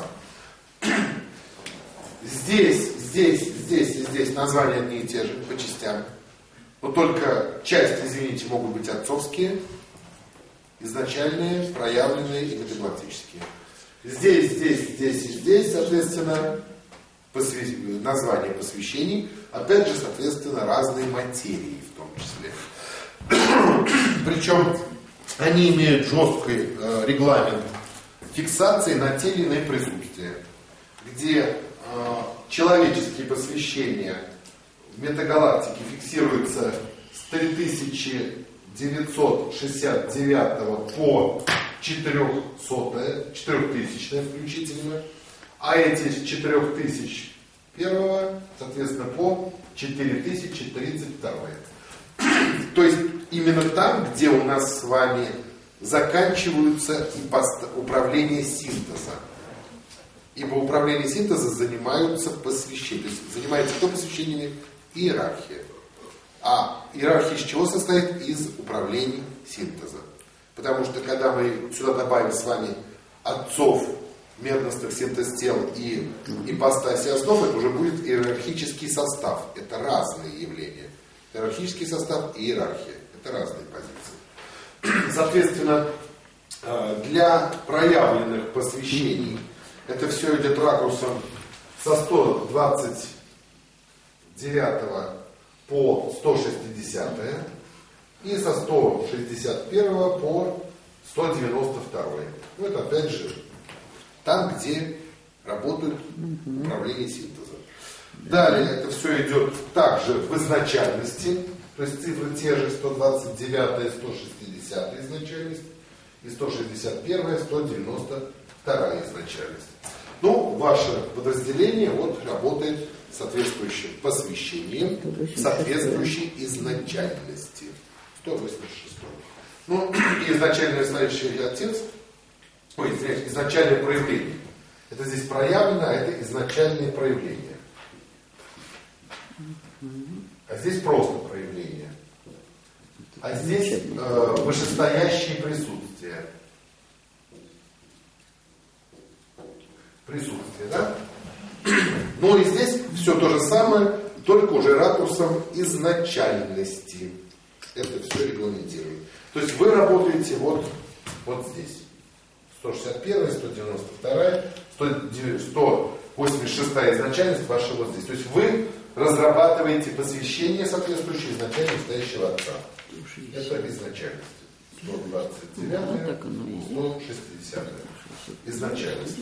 Здесь и здесь названия одни и те же, по частям. Но только часть, извините, могут быть отцовские, изначальные, проявленные и метагалактические. Здесь и здесь, соответственно, названия посвящений, опять же, соответственно, разные материи в том числе. Причем они имеют жесткий регламент фиксации на те или иные присутствия, где человеческие посвящения в метагалактике фиксируются с 3969 по 4000 включительно, а эти с 4001, соответственно, по 4032. То есть именно там, где у нас с вами заканчиваются управления синтеза. Ибо управление синтеза занимаются посвящениями. То есть занимается кто посвящениями? Иерархия. А иерархия из чего состоит? Из управлений синтеза. Потому что когда мы сюда добавим с вами отцов, мерностных синтез тел и ипостаси основ, это уже будет иерархический состав. Это разные явления. Иерархический состав и иерархия. Это разные позиции. Соответственно, для проявленных посвящений это все идет ракурсом со 129 по 160 и со 161 по 192. Ну, это опять же там, где работают управления синтезом. Далее это все идет также в изначальности, то есть цифры те же 129 и 160 изначальность. и 161, 192 изначальность. Ну, ваше подразделение вот работает соответствующим посвящением, соответствующей изначальности. 186. Ну, и изначальное следующий отец, извиняюсь, изначальное проявление. Это здесь проявлено, а это изначальное проявление. А здесь просто проявление. А здесь вышестоящее присутствие. Присутствие, да? Ну и здесь все то же самое, только уже ракурсом изначальности. Это все регламентирует. То есть вы работаете вот здесь. 161, 192, 186 изначальность ваша вот здесь. То есть вы разрабатываете посвящение соответствующее изначальности стоящего отца. Это изначальность. 129, 160 изначальность.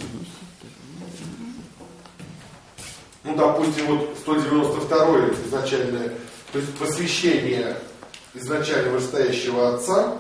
Ну, допустим, вот 192 изначальное, то есть посвящение изначально вышестоящего отца,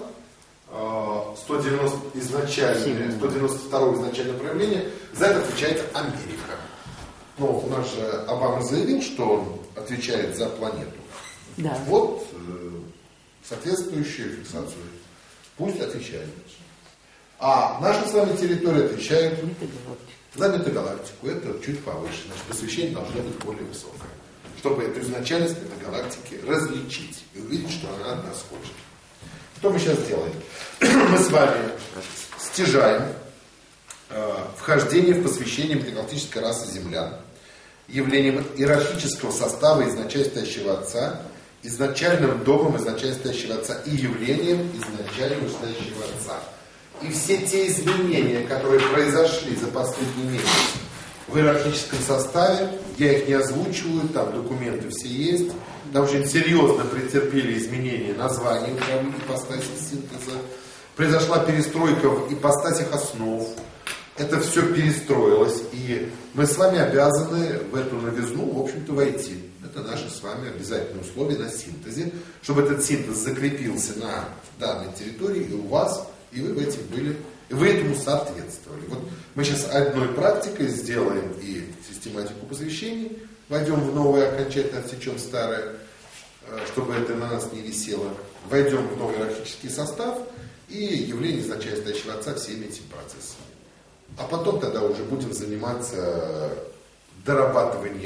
192 изначальное проявление, за это отвечает Америка. Ну, у нас же Обама заявил, что он отвечает за планету. Да. Вот соответствующую фиксацию. Пусть отвечает. А наша с вами территория отвечает за метагалактику. Это чуть повыше. Значит, посвящение должно быть более высокое. Чтобы эту изначальность метагалактики различить и увидеть, что она от нас хочет. Что мы сейчас делаем? Мы с вами стяжаем вхождение в посвящение метагалактической расы землян, явлением иерархического состава изначально стоящего отца, изначальным домом изначально стоящего отца и явлением изначально стоящего отца. И все те изменения, которые произошли за последний месяц в иерархическом составе, я их не озвучиваю, там документы все есть, там очень серьезно претерпели изменения названий ипостаси синтеза, произошла перестройка в ипостасях основ, это все перестроилось, и мы с вами обязаны в эту новизну, в общем-то, войти. Это наше с вами обязательное условие на синтезе, чтобы этот синтез закрепился на данной территории и у вас, и вы в этих были, и вы этому соответствовали. Вот мы сейчас одной практикой сделаем и систематику посвящений, войдем в новое, окончательно отсечем старое, чтобы это на нас не висело, войдем в новый иерархический состав и явление изначально стоящего отца всеми этими процессами. А потом тогда уже будем заниматься дорабатыванием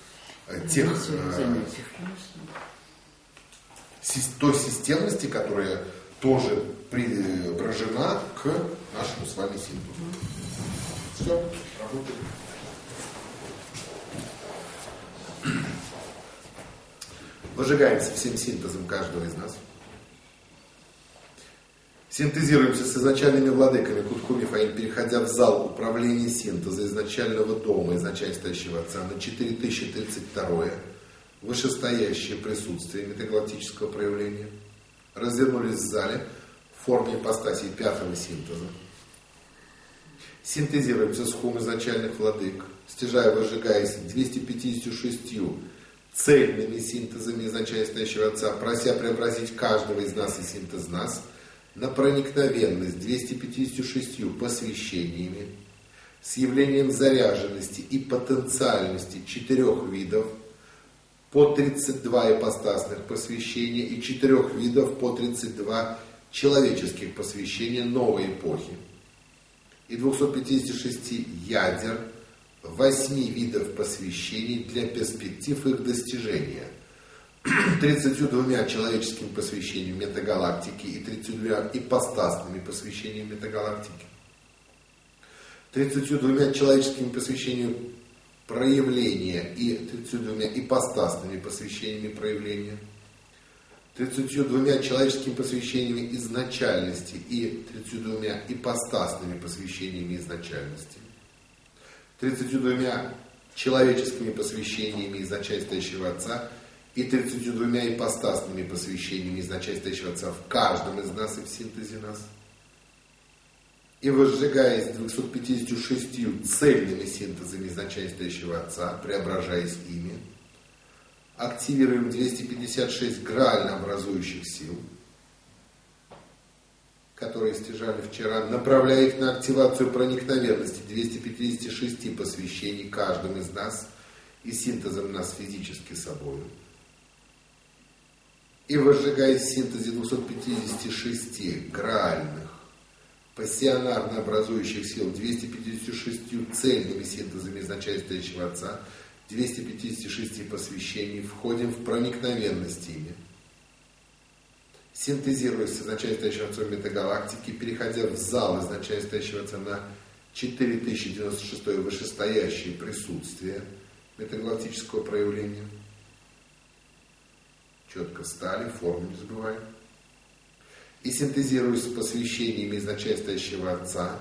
той системности, которая тоже преображена к нашему с вами синтезу. Все, работаем. Выжигаемся всем синтезом каждого из нас. Синтезируемся с изначальными владыками Кутху Мифаим, переходя в зал управления синтеза изначального дома, изначально стоящего отца, на 4032 вышестоящее присутствие метагалактического проявления. Развернулись в зале в форме ипостасии пятого синтеза. Синтезируемся с хум изначальных владык, стяжая, выжигаясь 256 цельными синтезами изначально стоящего отца, прося преобразить каждого из нас и синтез нас на проникновенность 256 посвящениями, с явлением заряженности и потенциальности 4 видов, по 32 ипостасных посвящения и 4 видов по 32 человеческих посвящения новой эпохи, и 256 ядер, 8 видов посвящений для перспектив их достижения, 32 человеческими посвящениями метагалактики и 32 ипостасными посвящениями метагалактики, 32 человеческими посвящениями проявления и 32 ипостасными посвящениями проявления, 32 человеческими посвящениями изначальности и 32 ипостасными посвящениями изначальности, 32 человеческими посвящениями изначально стоящего отца и 32 ипостасными посвящениями изначально стоящего отца в каждом из нас и в синтезе нас. И возжигаясь 256 цельными синтезами изначально стоящего отца, преображаясь ими, активируем 256 грально образующих сил, которые стяжали вчера, направляя их на активацию проникновенности 256 посвящений каждым из нас и синтезом нас физически собою. И возжигаясь в синтезе 256 граальных, пассионарно образующих сил 256 цельными синтезами изначально стоящего Отца, 256 посвящений, входим в проникновенность ими, синтезируясь с изначально стоящим Отцом метагалактики, переходя в зал изначально стоящего Отца на 4096 вышестоящее присутствие метагалактического проявления. Четко встали, форму не забываем. И синтезируясь с посвящениями изначально стоящего Отца,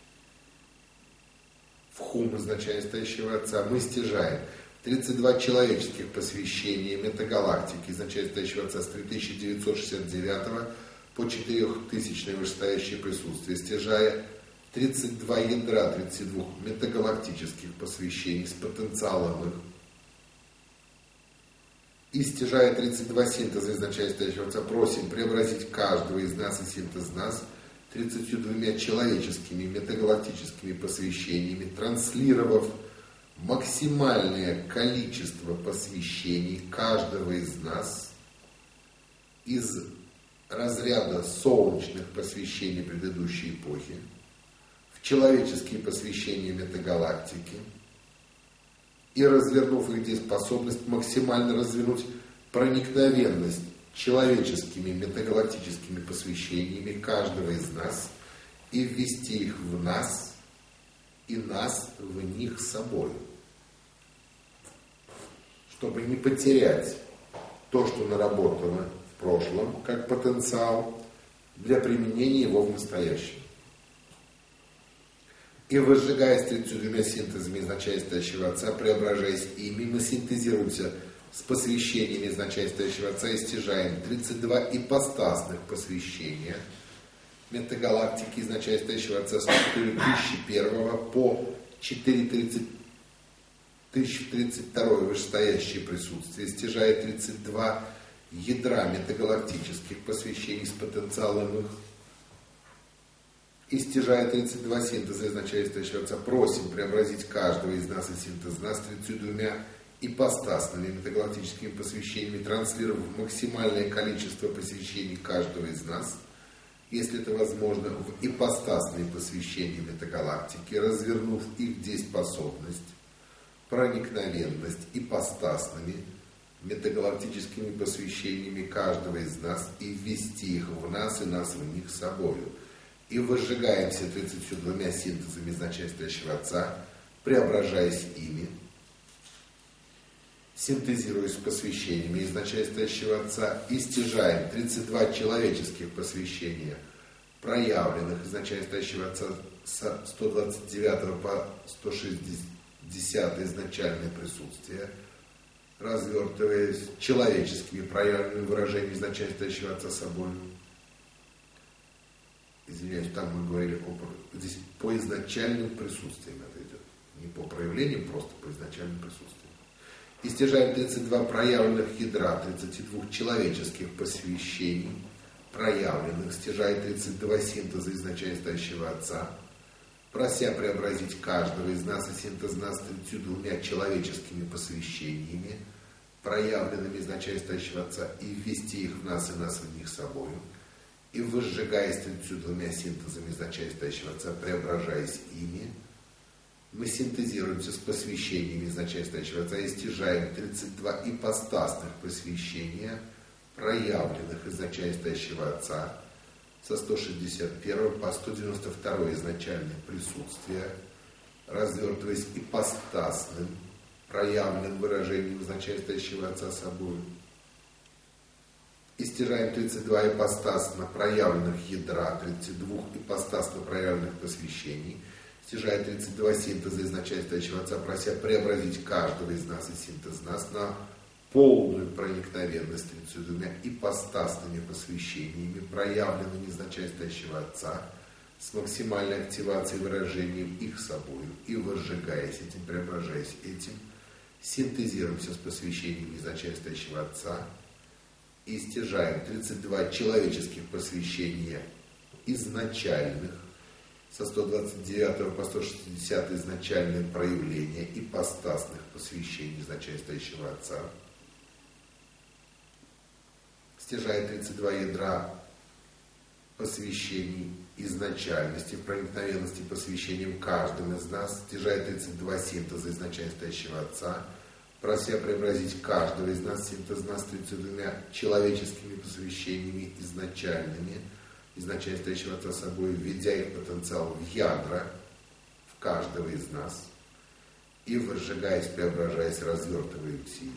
в хум изначально стоящего Отца, мы стяжаем 32 человеческих посвящения метагалактики изначально стоящего Отца с 3969 по 4000 вышестоящее присутствие, стяжая 32 ядра 32 метагалактических посвящений с потенциалом их, и стяжая 32 синтеза изначально стоящего Отца, просим преобразить каждого из нас и синтез нас 32 человеческими метагалактическими посвящениями, транслировав максимальное количество посвящений каждого из нас из разряда солнечных посвящений предыдущей эпохи в человеческие посвящения метагалактики, и, развернув их дееспособность, максимально развернуть проникновенность человеческими метагалактическими посвящениями каждого из нас и ввести их в нас и нас в них собой, чтобы не потерять то, что наработано в прошлом, как потенциал для применения его в настоящем. И возжигаясь 32 синтезами изначально стоящего Отца, преображаясь ими, мы синтезируемся с посвящениями изначально стоящего Отца и стяжаем 32 ипостасных посвящения метагалактики изначально стоящего Отца с 4001 по 4032 вышестоящее присутствие, стяжая 32 ядра метагалактических посвящений с потенциалом их, и стяжая 32 синтеза изначально стоящего Отца, просим преобразить каждого из нас и синтез нас 32 ипостасными метагалактическими посвящениями, транслировав максимальное количество посвящений каждого из нас, если это возможно, в ипостасные посвящения метагалактики, развернув их дееспособность, проникновенность ипостасными метагалактическими посвящениями каждого из нас и ввести их в нас и нас в них собою. И возжигаемся 32 синтезами изначально стоящего Отца, преображаясь ими, синтезируясь с посвящениями изначально стоящего Отца, и стяжаем 32 человеческих посвящения, проявленных изначально стоящего Отца с 129 по 160 изначальное присутствие, развертываясь человеческими проявленными выражениями изначально стоящего Отца собой. Извиняюсь, там мы говорили здесь по изначальным присутствиям это идет. Не по проявлениям, просто по изначальным присутствиям. И стяжаем 32 проявленных ядра, 32 человеческих посвящений, проявленных, стяжая 32 синтеза изначально стоящего Отца, прося преобразить каждого из нас и синтез нас 32 человеческими посвящениями, проявленными изначально стоящего Отца, и ввести их в нас и нас в них собою. И возжигаясь 32 синтезами изначально стоящего Отца, преображаясь ими, мы синтезируемся с посвящениями изначально стоящего Отца и стяжаем 32 ипостасных посвящения, проявленных изначально стоящего Отца, со 161 по 192 изначальное присутствие, развертываясь ипостасным, проявленным выражением изначально стоящего Отца собой. И стяжаем 32 ипостасно проявленных ядра, 32 ипостасно проявленных посвящений, стяжая 32 синтеза изначально стоящего Отца, прося преобразить каждого из нас и синтез нас на полную проникновенность 32 ипостасными посвящениями, проявленными изначально стоящего Отца, с максимальной активацией и выражением их собою, и возжигаясь этим, преображаясь этим, синтезируемся с посвящениями изначально стоящего Отца, и стяжаем 32 человеческих посвящения изначальных, со 129 по 160 изначальные проявления ипостасных посвящений изначально стоящего Отца, стяжая 32 ядра посвящений изначальности, в проникновенности посвящением каждым из нас, стяжая 32 синтеза изначально стоящего Отца, прося преобразить каждого из нас, синтез нас 32 человеческими посвящениями изначальными, изначально стоящего Отца собой, введя их потенциал в ядра, в каждого из нас, и возжигаясь, преображаясь, развертывая усилиями.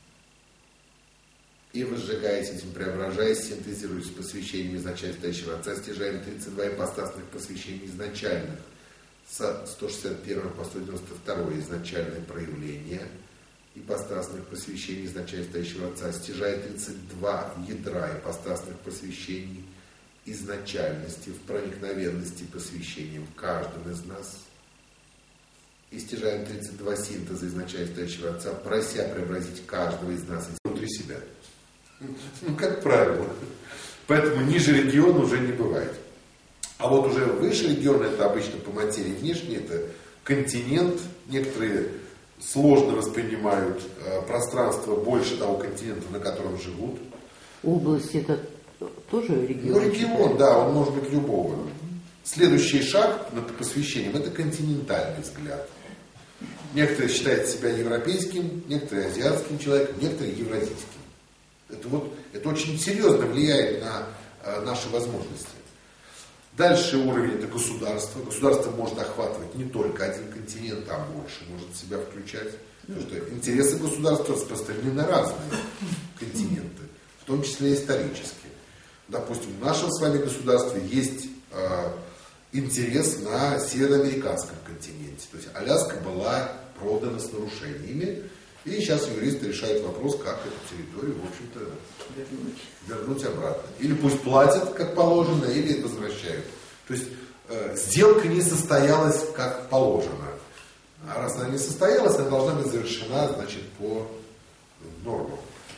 И возжигаясь этим, преображаясь, синтезируясь с посвящением изначально стоящего Отца, стяжаем 32 ипостасных посвящений изначальных, со 161 по 192 изначальное проявление ипостасных посвящений изначально стоящего Отца, стяжая 32 ядра ипостасных посвящений изначальности, в проникновенности посвящением в каждом из нас, и стяжаем 32 синтеза изначально стоящего Отца, прося преобразить каждого из нас внутри себя. Ну, как правило. Поэтому ниже региона уже не бывает. А вот уже выше региона, это обычно по материи внешней, это континент. Некоторые сложно воспринимают пространство больше того континента, на котором живут. Область это тоже регион? Ну, регион, да, он может быть любого. Следующий шаг над посвящением – это континентальный взгляд. Некоторые считают себя европейским, некоторые азиатским человеком, некоторые евразийским. Это очень серьезно влияет на наши возможности. Дальше уровень – это государство. Государство может охватывать не только один континент, а больше, может в себя включать. Потому что интересы государства распространены на разные континенты, в том числе исторические. Допустим, в нашем с вами государстве есть интерес на североамериканском континенте. То есть Аляска была продана с нарушениями, и сейчас юристы решают вопрос, как эту территорию, в общем-то, вернуть обратно. Или пусть платят, как положено, или возвращают. То есть сделка не состоялась, как положено. А раз она не состоялась, она должна быть завершена, значит, по нормам.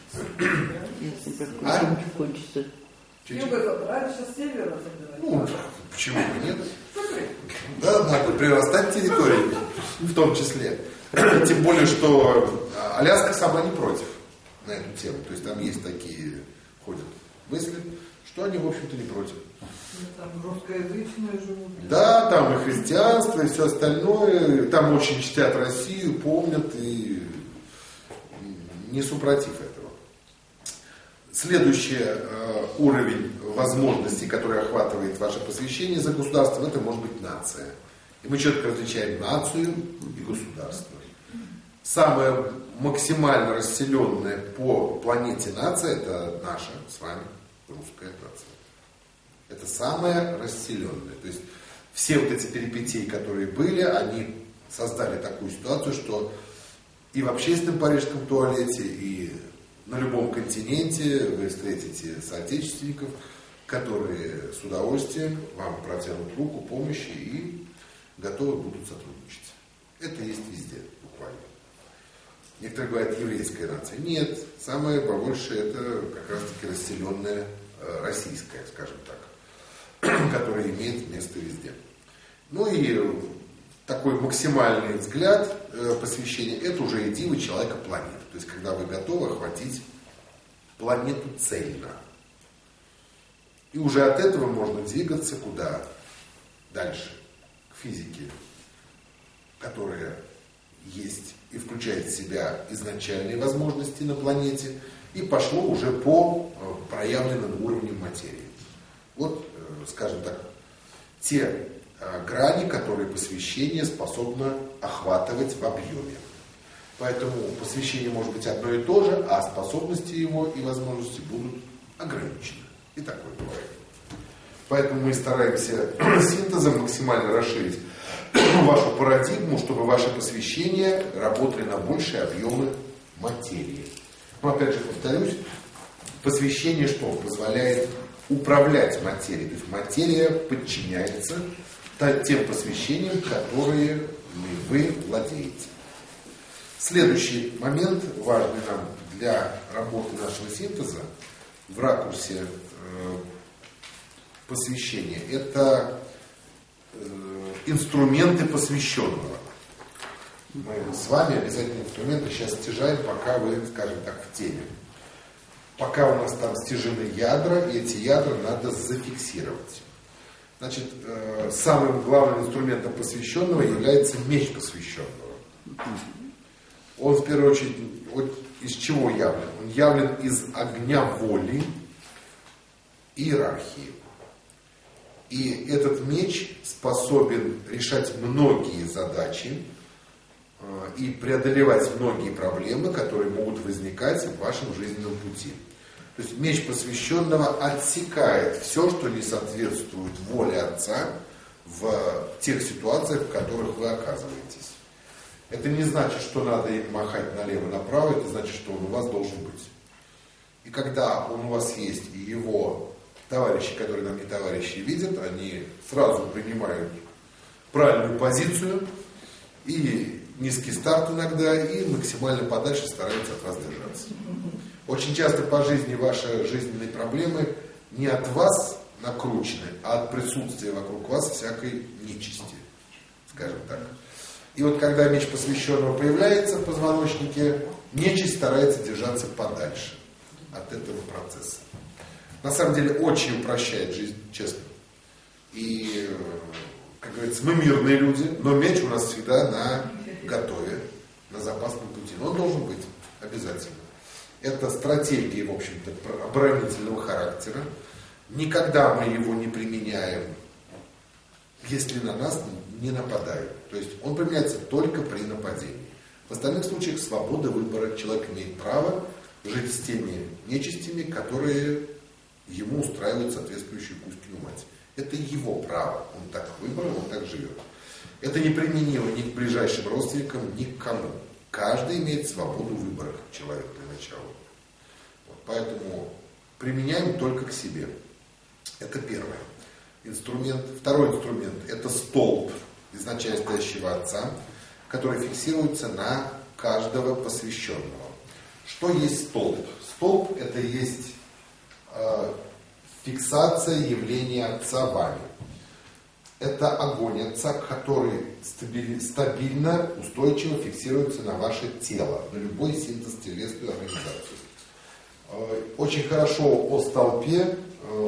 Кончится. Юго, раньше с севера забирать. Ну, почему бы нет? Да, надо прирастать территории, в том числе. Тем более, что Аляска сама не против на эту тему. То есть там есть такие, ходят мысли, что они, в общем-то, не против. Там русскоязычные живут. Да, там и христианство, и все остальное. Там очень чтят Россию, помнят и не супротив этого. Следующий уровень возможностей, который охватывает ваше посвящение за государством, это может быть нация. И мы четко различаем нацию и государство. Самая максимально расселенная по планете нация – это наша с вами русская нация. Это самая расселенная. То есть все вот эти перипетии, которые были, они создали такую ситуацию, что и в общественном парижском туалете, и на любом континенте вы встретите соотечественников, которые с удовольствием вам протянут руку помощи и готовы будут сотрудничать. Это есть везде, буквально. Некоторые говорят, еврейская нация. Нет, самое побольше это как раз-таки расселенная российская, скажем так, которая имеет место везде. Ну и такой максимальный взгляд посвящения, это уже идея человека планеты. То есть, когда вы готовы охватить планету цельно. И уже от этого можно двигаться куда? Дальше. К физике, которая есть и включает в себя изначальные возможности на планете, и пошло уже по проявленным уровням материи. Вот, скажем так, те грани, которые посвящение способно охватывать в объеме. Поэтому посвящение может быть одно и то же, а способности его и возможности будут ограничены. И такое бывает. Поэтому мы стараемся синтезом максимально расширить вашу парадигму, чтобы ваши посвящения работали на большие объемы материи. Но опять же повторюсь, посвящение что? Позволяет управлять материей. То есть материя подчиняется тем посвящениям, которые вы владеете. Следующий момент, важный нам для работы нашего синтеза, в ракурсе посвящения – это инструменты посвященного. Мы с вами обязательно инструменты сейчас стяжаем, пока вы, скажем так, в теме. Пока у нас там стяжены ядра, и эти ядра надо зафиксировать. Значит, самым главным инструментом посвященного является меч посвященного. Он в первую очередь из чего явлен? Он явлен из огня воли и иерархии. И этот меч способен решать многие задачи и преодолевать многие проблемы, которые могут возникать в вашем жизненном пути. То есть меч посвященного отсекает все, что не соответствует воле Отца в тех ситуациях, в которых вы оказываетесь. Это не значит, что надо им махать налево-направо, это значит, что он у вас должен быть. И когда он у вас есть, и его товарищи, которые нам не товарищи, видят, они сразу принимают правильную позицию, и низкий старт иногда, и максимально подальше стараются от вас держаться. Очень часто по жизни ваши жизненные проблемы не от вас накручены, а от присутствия вокруг вас всякой нечисти, скажем так. И вот когда меч посвященного появляется в позвоночнике, нечисть старается держаться подальше от этого процесса. На самом деле очень упрощает жизнь, честно. И, как говорится, мы мирные люди, но меч у нас всегда на готове, на запасном пути. Но он должен быть обязательно. Это стратегия, в общем-то, оборонительного характера. Никогда мы его не применяем, если на нас не нападают. То есть он применяется только при нападении. В остальных случаях свобода выбора. Человек имеет право жить с теми нечистями, которые ему устраивают соответствующую Кузькину мать. Это его право. Он так выбрал, он так живет. Это неприменимо ни к ближайшим родственникам, ни к кому. Каждый имеет свободу выбора, как человек для начала. Вот, поэтому применяем только к себе. Это первое. Второй инструмент – это столб изначально стоящего Отца, который фиксируется на каждого посвященного. Что есть столб? Столб – это есть фиксация явления Отца вами. Это огонь Отца, который стабильно, устойчиво фиксируется на ваше тело, на любой синтез телесной организации. Очень хорошо о столпе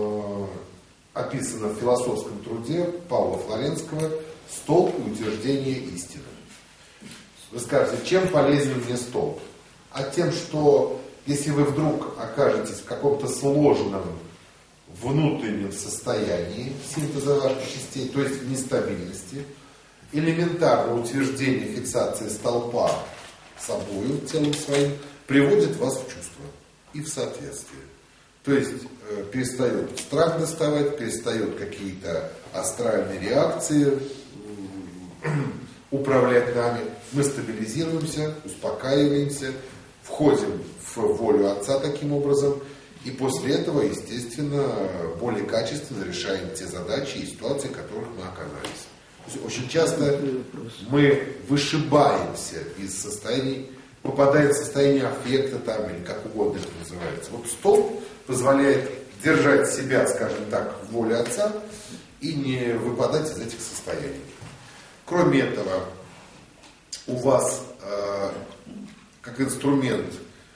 описано в философском труде Павла Флоренского «Столб и утверждение истины». Вы скажете, чем полезен мне столб? А тем, что если вы вдруг окажетесь в каком-то сложном внутреннем состоянии синтеза ваших частей, то есть нестабильности, элементарное утверждение фиксации столпа собою, телом своим, приводит вас в чувство и в соответствие. То есть перестает страх доставать, перестает какие-то астральные реакции управлять нами. Мы стабилизируемся, успокаиваемся, входим в волю Отца таким образом. И после этого, естественно, более качественно решаем те задачи и ситуации, в которых мы оказались. То есть очень часто мы вышибаемся из состояний, попадаем в состояние аффекта там, или как угодно это называется. Вот столб позволяет держать себя, скажем так, в воле Отца и не выпадать из этих состояний. Кроме этого, у вас как инструмент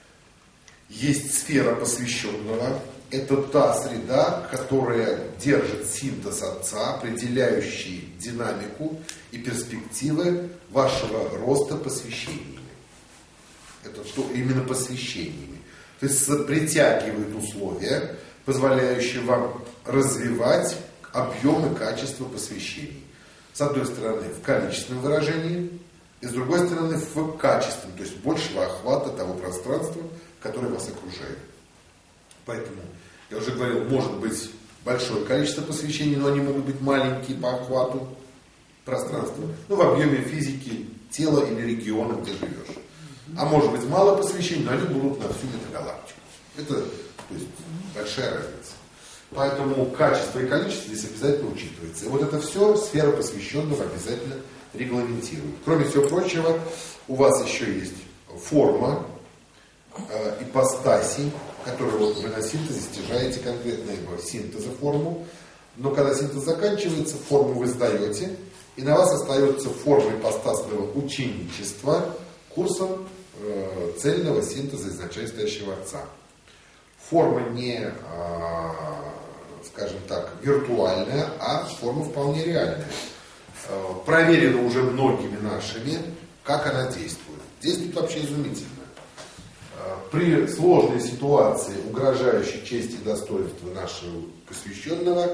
есть сфера посвященного. Это та среда, которая держит синтез Отца, определяющий динамику и перспективы вашего роста посвящениями. Это что именно посвящениями. То есть притягивает условия, позволяющие вам развивать объем и качество посвящений. С одной стороны, в количественном выражении, и с другой стороны, в качественном, то есть большего охвата того пространства, которое вас окружает. Поэтому, я уже говорил, может быть большое количество посвящений, но они могут быть маленькие по охвату пространства, ну, в объеме физики тела или региона, где живешь. А может быть мало посвящений, но они будут на всю метагалактику. Это, то есть, большая разница. Поэтому качество и количество здесь обязательно учитывается. И вот это все сфера посвященного обязательно регламентирует. Кроме всего прочего, у вас еще есть форма, ипостаси, которую вот вы на синтезе стяжаете конкретно его синтеза форму. Но когда синтез заканчивается, форму вы сдаете, и на вас остается форма ипостасного ученичества курсом цельного синтеза изначально стоящего Отца. Форма не, скажем так, виртуальная, а форма вполне реальная. Проверено уже многими нашими, как она действует. Действует вообще изумительно. При сложной ситуации, угрожающей чести и достоинству нашего посвященного,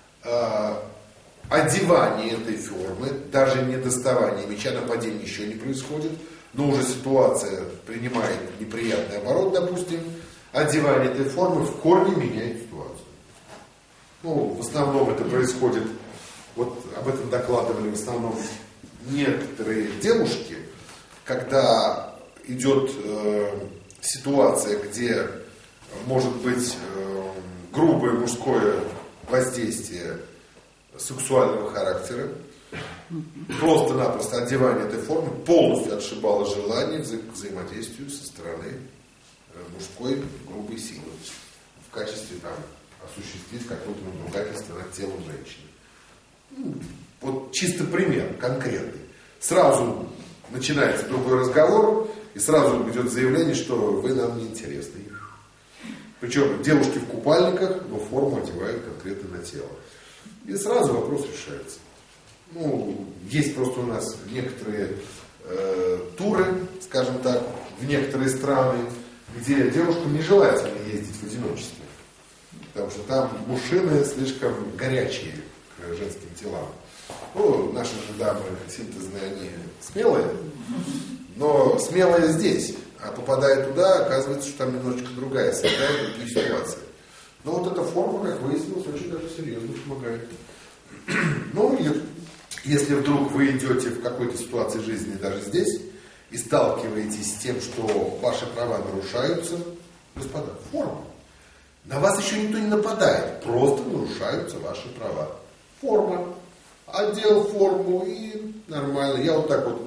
одевание этой формы, даже не доставание меча, нападение еще не происходит, но уже ситуация принимает неприятный оборот, допустим, одевание этой формы в корне меняет ситуацию. Ну, в основном это происходит, вот об этом докладывали в основном некоторые девушки, когда идет ситуация, где может быть грубое мужское воздействие сексуального характера, просто-напросто одевание этой формы полностью отшибало желание к взаимодействию со стороны мужской грубой силы в качестве там, осуществить какое-то надругательство над телом женщины. Вот чисто пример конкретный. Сразу начинается другой разговор, и сразу идет заявление, что вы нам не интересны. Причем девушки в купальниках, но форму одевают конкретно на тело. И сразу вопрос решается. Ну, есть просто у нас некоторые туры, скажем так, в некоторые страны, где девушкам нежелательно ездить в одиночестве. Потому что там мужчины слишком горячие к женским телам. Ну, наши же дамы синтезные, они смелые, но смелые здесь. А попадая туда, оказывается, что там немножечко другая среда и другие ситуации. Но вот эта форма, как выяснилось, очень даже серьезно помогает. Ну, и если вдруг вы идете в какой-то ситуации жизни даже здесь и сталкиваетесь с тем, что ваши права нарушаются, господа, форма. На вас еще никто не нападает, просто нарушаются ваши права. Форма. Одел форму и нормально. Я вот так вот...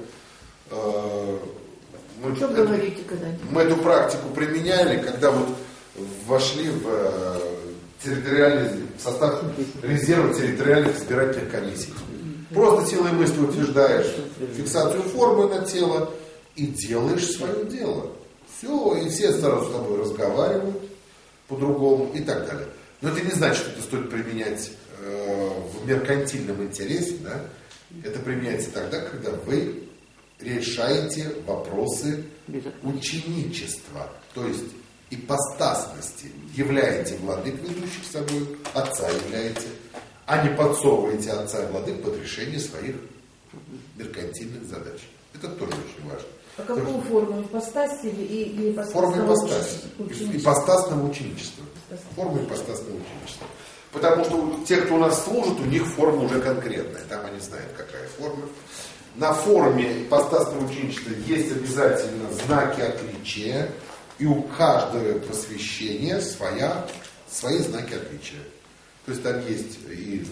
Что говорите когда-нибудь? Мы эту практику применяли, когда вот вошли в территориальный состав резерва территориальных избирательных комиссий. Просто силой мысли утверждаешь фиксацию формы на тело и делаешь свое дело. Все, и все сразу с тобой разговаривают по-другому и так далее. Но это не значит, что это стоит применять в меркантильном интересе. Да? Это применяется тогда, когда вы решаете вопросы ученичества, то есть ипостасности. Являете владык, ведущих с собой, отца являете, а не подсовываете отца и владык под решение своих меркантильных задач. Это тоже очень важно. А какую форму? Ипостась или ипостасного Форма ипостаси. Ипостасного ученичества. Форма ипостасного ученичества. Потому что те, кто у нас служит, у них форма уже конкретная. Там они знают, какая форма. На форме ипостасного ученичества есть обязательно знаки отличия. И у каждого посвящения свои знаки отличия. То есть там есть и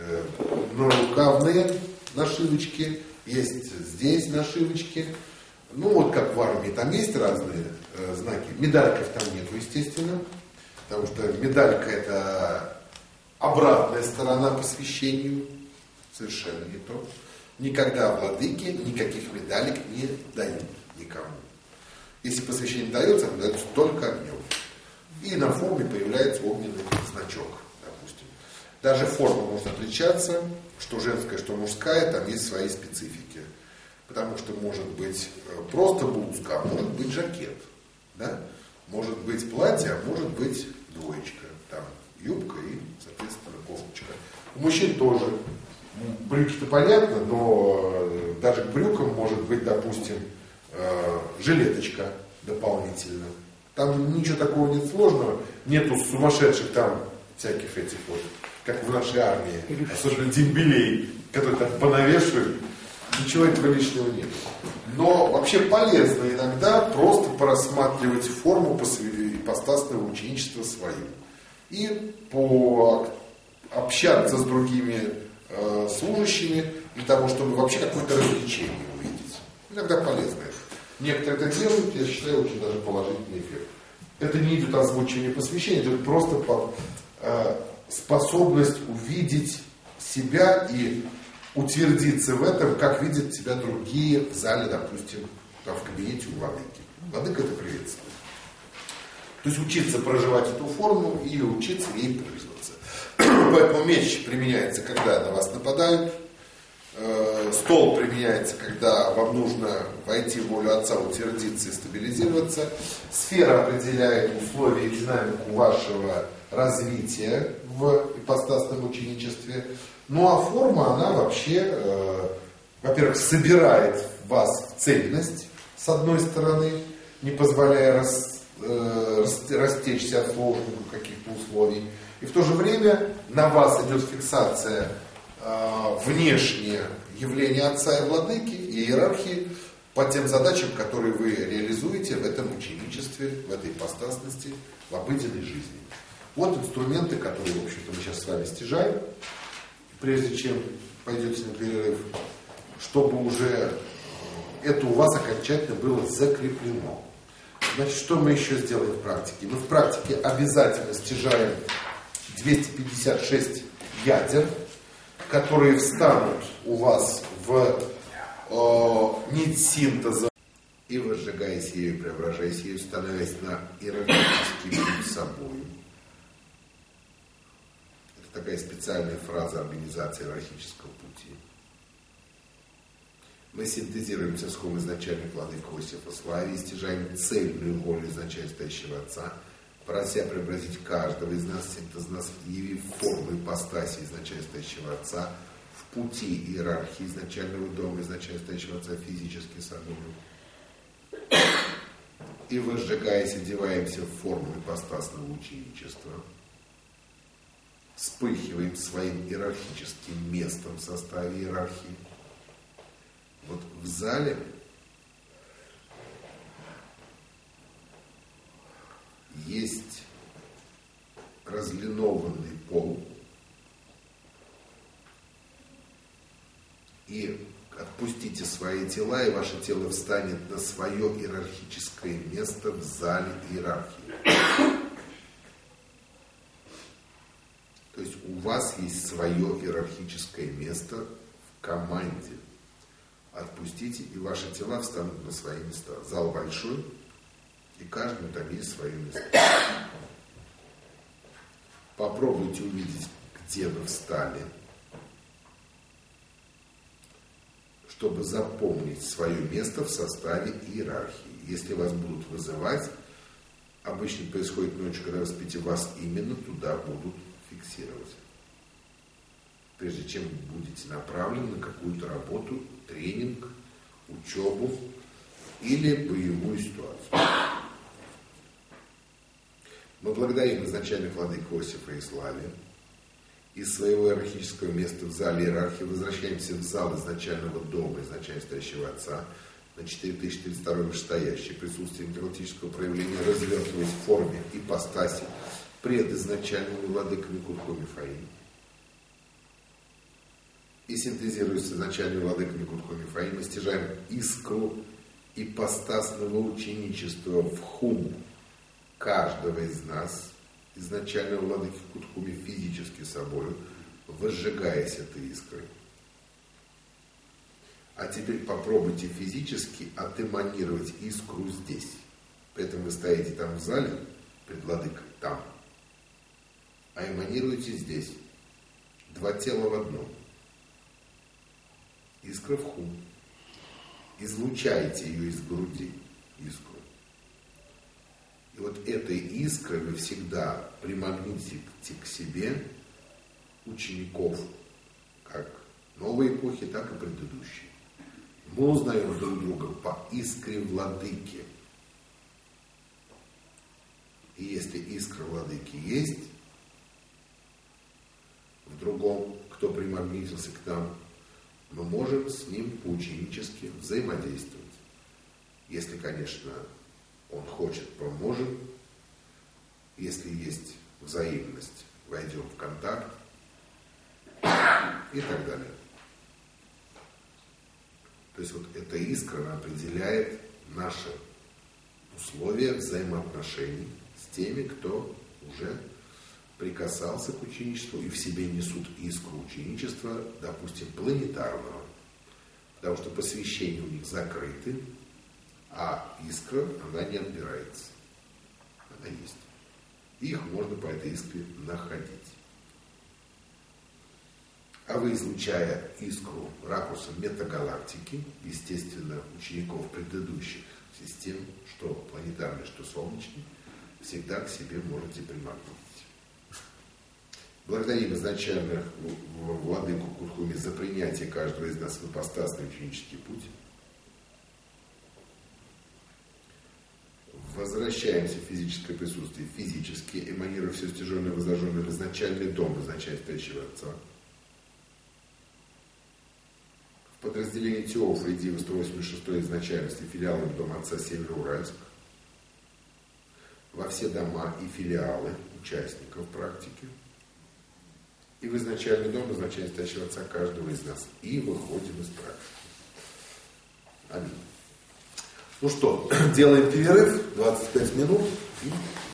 нарукавные нашивочки, есть здесь нашивочки. Ну вот как в армии, там есть разные знаки. Медальков там нет, естественно. Потому что медалька — это обратная сторона посвящению. Совершенно не то. Никогда владыке никаких медалек не дают никому. Если посвящение дается, оно дается только огнем. И на форме появляется огненный значок, допустим. Даже форма может отличаться, что женская, что мужская, там есть свои специфики. Потому что может быть просто блузка, а может быть жакет. Да? Может быть платье, а может быть двоечка. Там юбка и, соответственно, кофточка. У мужчин тоже. Брюки-то понятно, но даже к брюкам может быть, допустим, жилеточка дополнительно. Там ничего такого нет сложного. Нету сумасшедших там всяких этих вот, как в нашей армии, особенно дембелей, которые там понавешивают. Ничего этого лишнего нет. Но вообще полезно иногда просто порассматривать форму ипостасного ученичества свою. И пообщаться с другими служащими для того, чтобы вообще какое-то развлечение увидеть. Иногда полезно это. Некоторые это делают, я считаю, очень даже положительный эффект. Это не идет озвучивание посвящения, идет просто способность увидеть себя и утвердиться в этом, как видят себя другие в зале, допустим, там, в кабинете у владыки. Владыка это приветствует. То есть учиться проживать эту форму и учиться ей пользоваться. Поэтому меч применяется, когда на вас нападают. Стол применяется, когда вам нужно войти в волю Отца, утвердиться и стабилизироваться. Сфера определяет условия и динамику вашего развития в ипостасном ученичестве. Ну а форма, она вообще, во-первых, собирает вас в цельность, с одной стороны, не позволяя растечься от сложных каких-то условий. И в то же время на вас идет фиксация внешнее явление Отца и Владыки и иерархии по тем задачам, которые вы реализуете в этом ученичестве, в этой ипостасности, в обыденной жизни. Вот инструменты, которые, в общем-то, мы сейчас с вами стяжаем, прежде чем пойдете на перерыв, чтобы уже это у вас окончательно было закреплено. Значит, что мы еще сделаем в практике? Мы в практике обязательно стяжаем 256 ядер, которые встанут у вас в нить синтеза и, возжигаясь ею, преображаясь ею, становясь на иерархический путь собой. Это такая специальная фраза организации иерархического пути. Мы синтезируем царском изначальных владык Иосифа Славии и стяжаем цельную волю изначально стоящего Отца, прося преобразить каждого из нас, явив форму ипостаси изначально стоящего Отца в пути иерархии изначального дома, изначально стоящего Отца физически собой. И, возжигаясь, одеваемся в форму ипостасного ученичества, вспыхиваем своим иерархическим местом в составе иерархии. Вот в зале есть разлинованный пол, и отпустите свои тела, и ваше тело встанет на свое иерархическое место в зале иерархии. То есть у вас есть свое иерархическое место в команде. Отпустите, и ваши тела встанут на свои места. Зал большой, и каждому там есть свое место. Попробуйте увидеть, где вы встали, чтобы запомнить свое место в составе иерархии. Если вас будут вызывать, обычно происходит ночью, когда вы спите, вас именно туда будут фиксировать. Прежде чем будете направлены на какую-то работу, тренинг, учебу или боевую ситуацию. Мы благодарим изначальных владык Иосифа и Славии. Из своего иерархического места в зале иерархии возвращаемся в зал изначального дома, изначально стоящего Отца, на 4032 вышестоящий, присутствием галактического проявления, развертываясь в форме ипостаси пред изначальными владыками Кутху Мифаим. И синтезируясь с изначальными владыками Кутху Мифаим, мы стяжаем искру ипостасного ученичества в хум каждого из нас, изначального владыки Кутхуми физически собою, возжигаясь этой искрой. А теперь попробуйте физически отэманировать искру здесь. При этом вы стоите там в зале, пред владыкой, там. А эманируете здесь. Два тела в одном. Искра в хум. Излучайте ее из груди, искру. И вот этой искрой вы всегда примагните к себе учеников, как новой эпохи, так и предыдущей. Мы узнаем друг друга по искре владыки. И если искра владыки есть, в другом, кто примагнитился к нам, мы можем с ним поученически взаимодействовать. Если, конечно, он хочет, поможем. Если есть взаимность, войдем в контакт и так далее. То есть вот эта искра она определяет наши условия взаимоотношений с теми, кто уже прикасался к ученичеству и в себе несут искру ученичества, допустим, планетарного, потому что посвящения у них закрыты, а искра, она не отбирается. Она есть. Их можно по этой искре находить. А вы, излучая искру ракурсом метагалактики, естественно, учеников предыдущих систем, что планетарный, что солнечный, всегда к себе можете примагнитить. Благодарим изначально владыку Кутхуми за принятие каждого из нас в ипостасный ученический путь. Возвращаемся в физическое присутствие физически, эманируя все стяженное и возложенное в изначальный дом, означает стоящего Отца. В подразделении Теофа и Дивы 186 изначальности филиалом Дома Отца Североуральск. Во все дома и филиалы участников практики. И в изначальный дом означает стоящего Отца каждого из нас. И выходим из практики. Аминь. Ну что, делаем перерыв, 25 минут.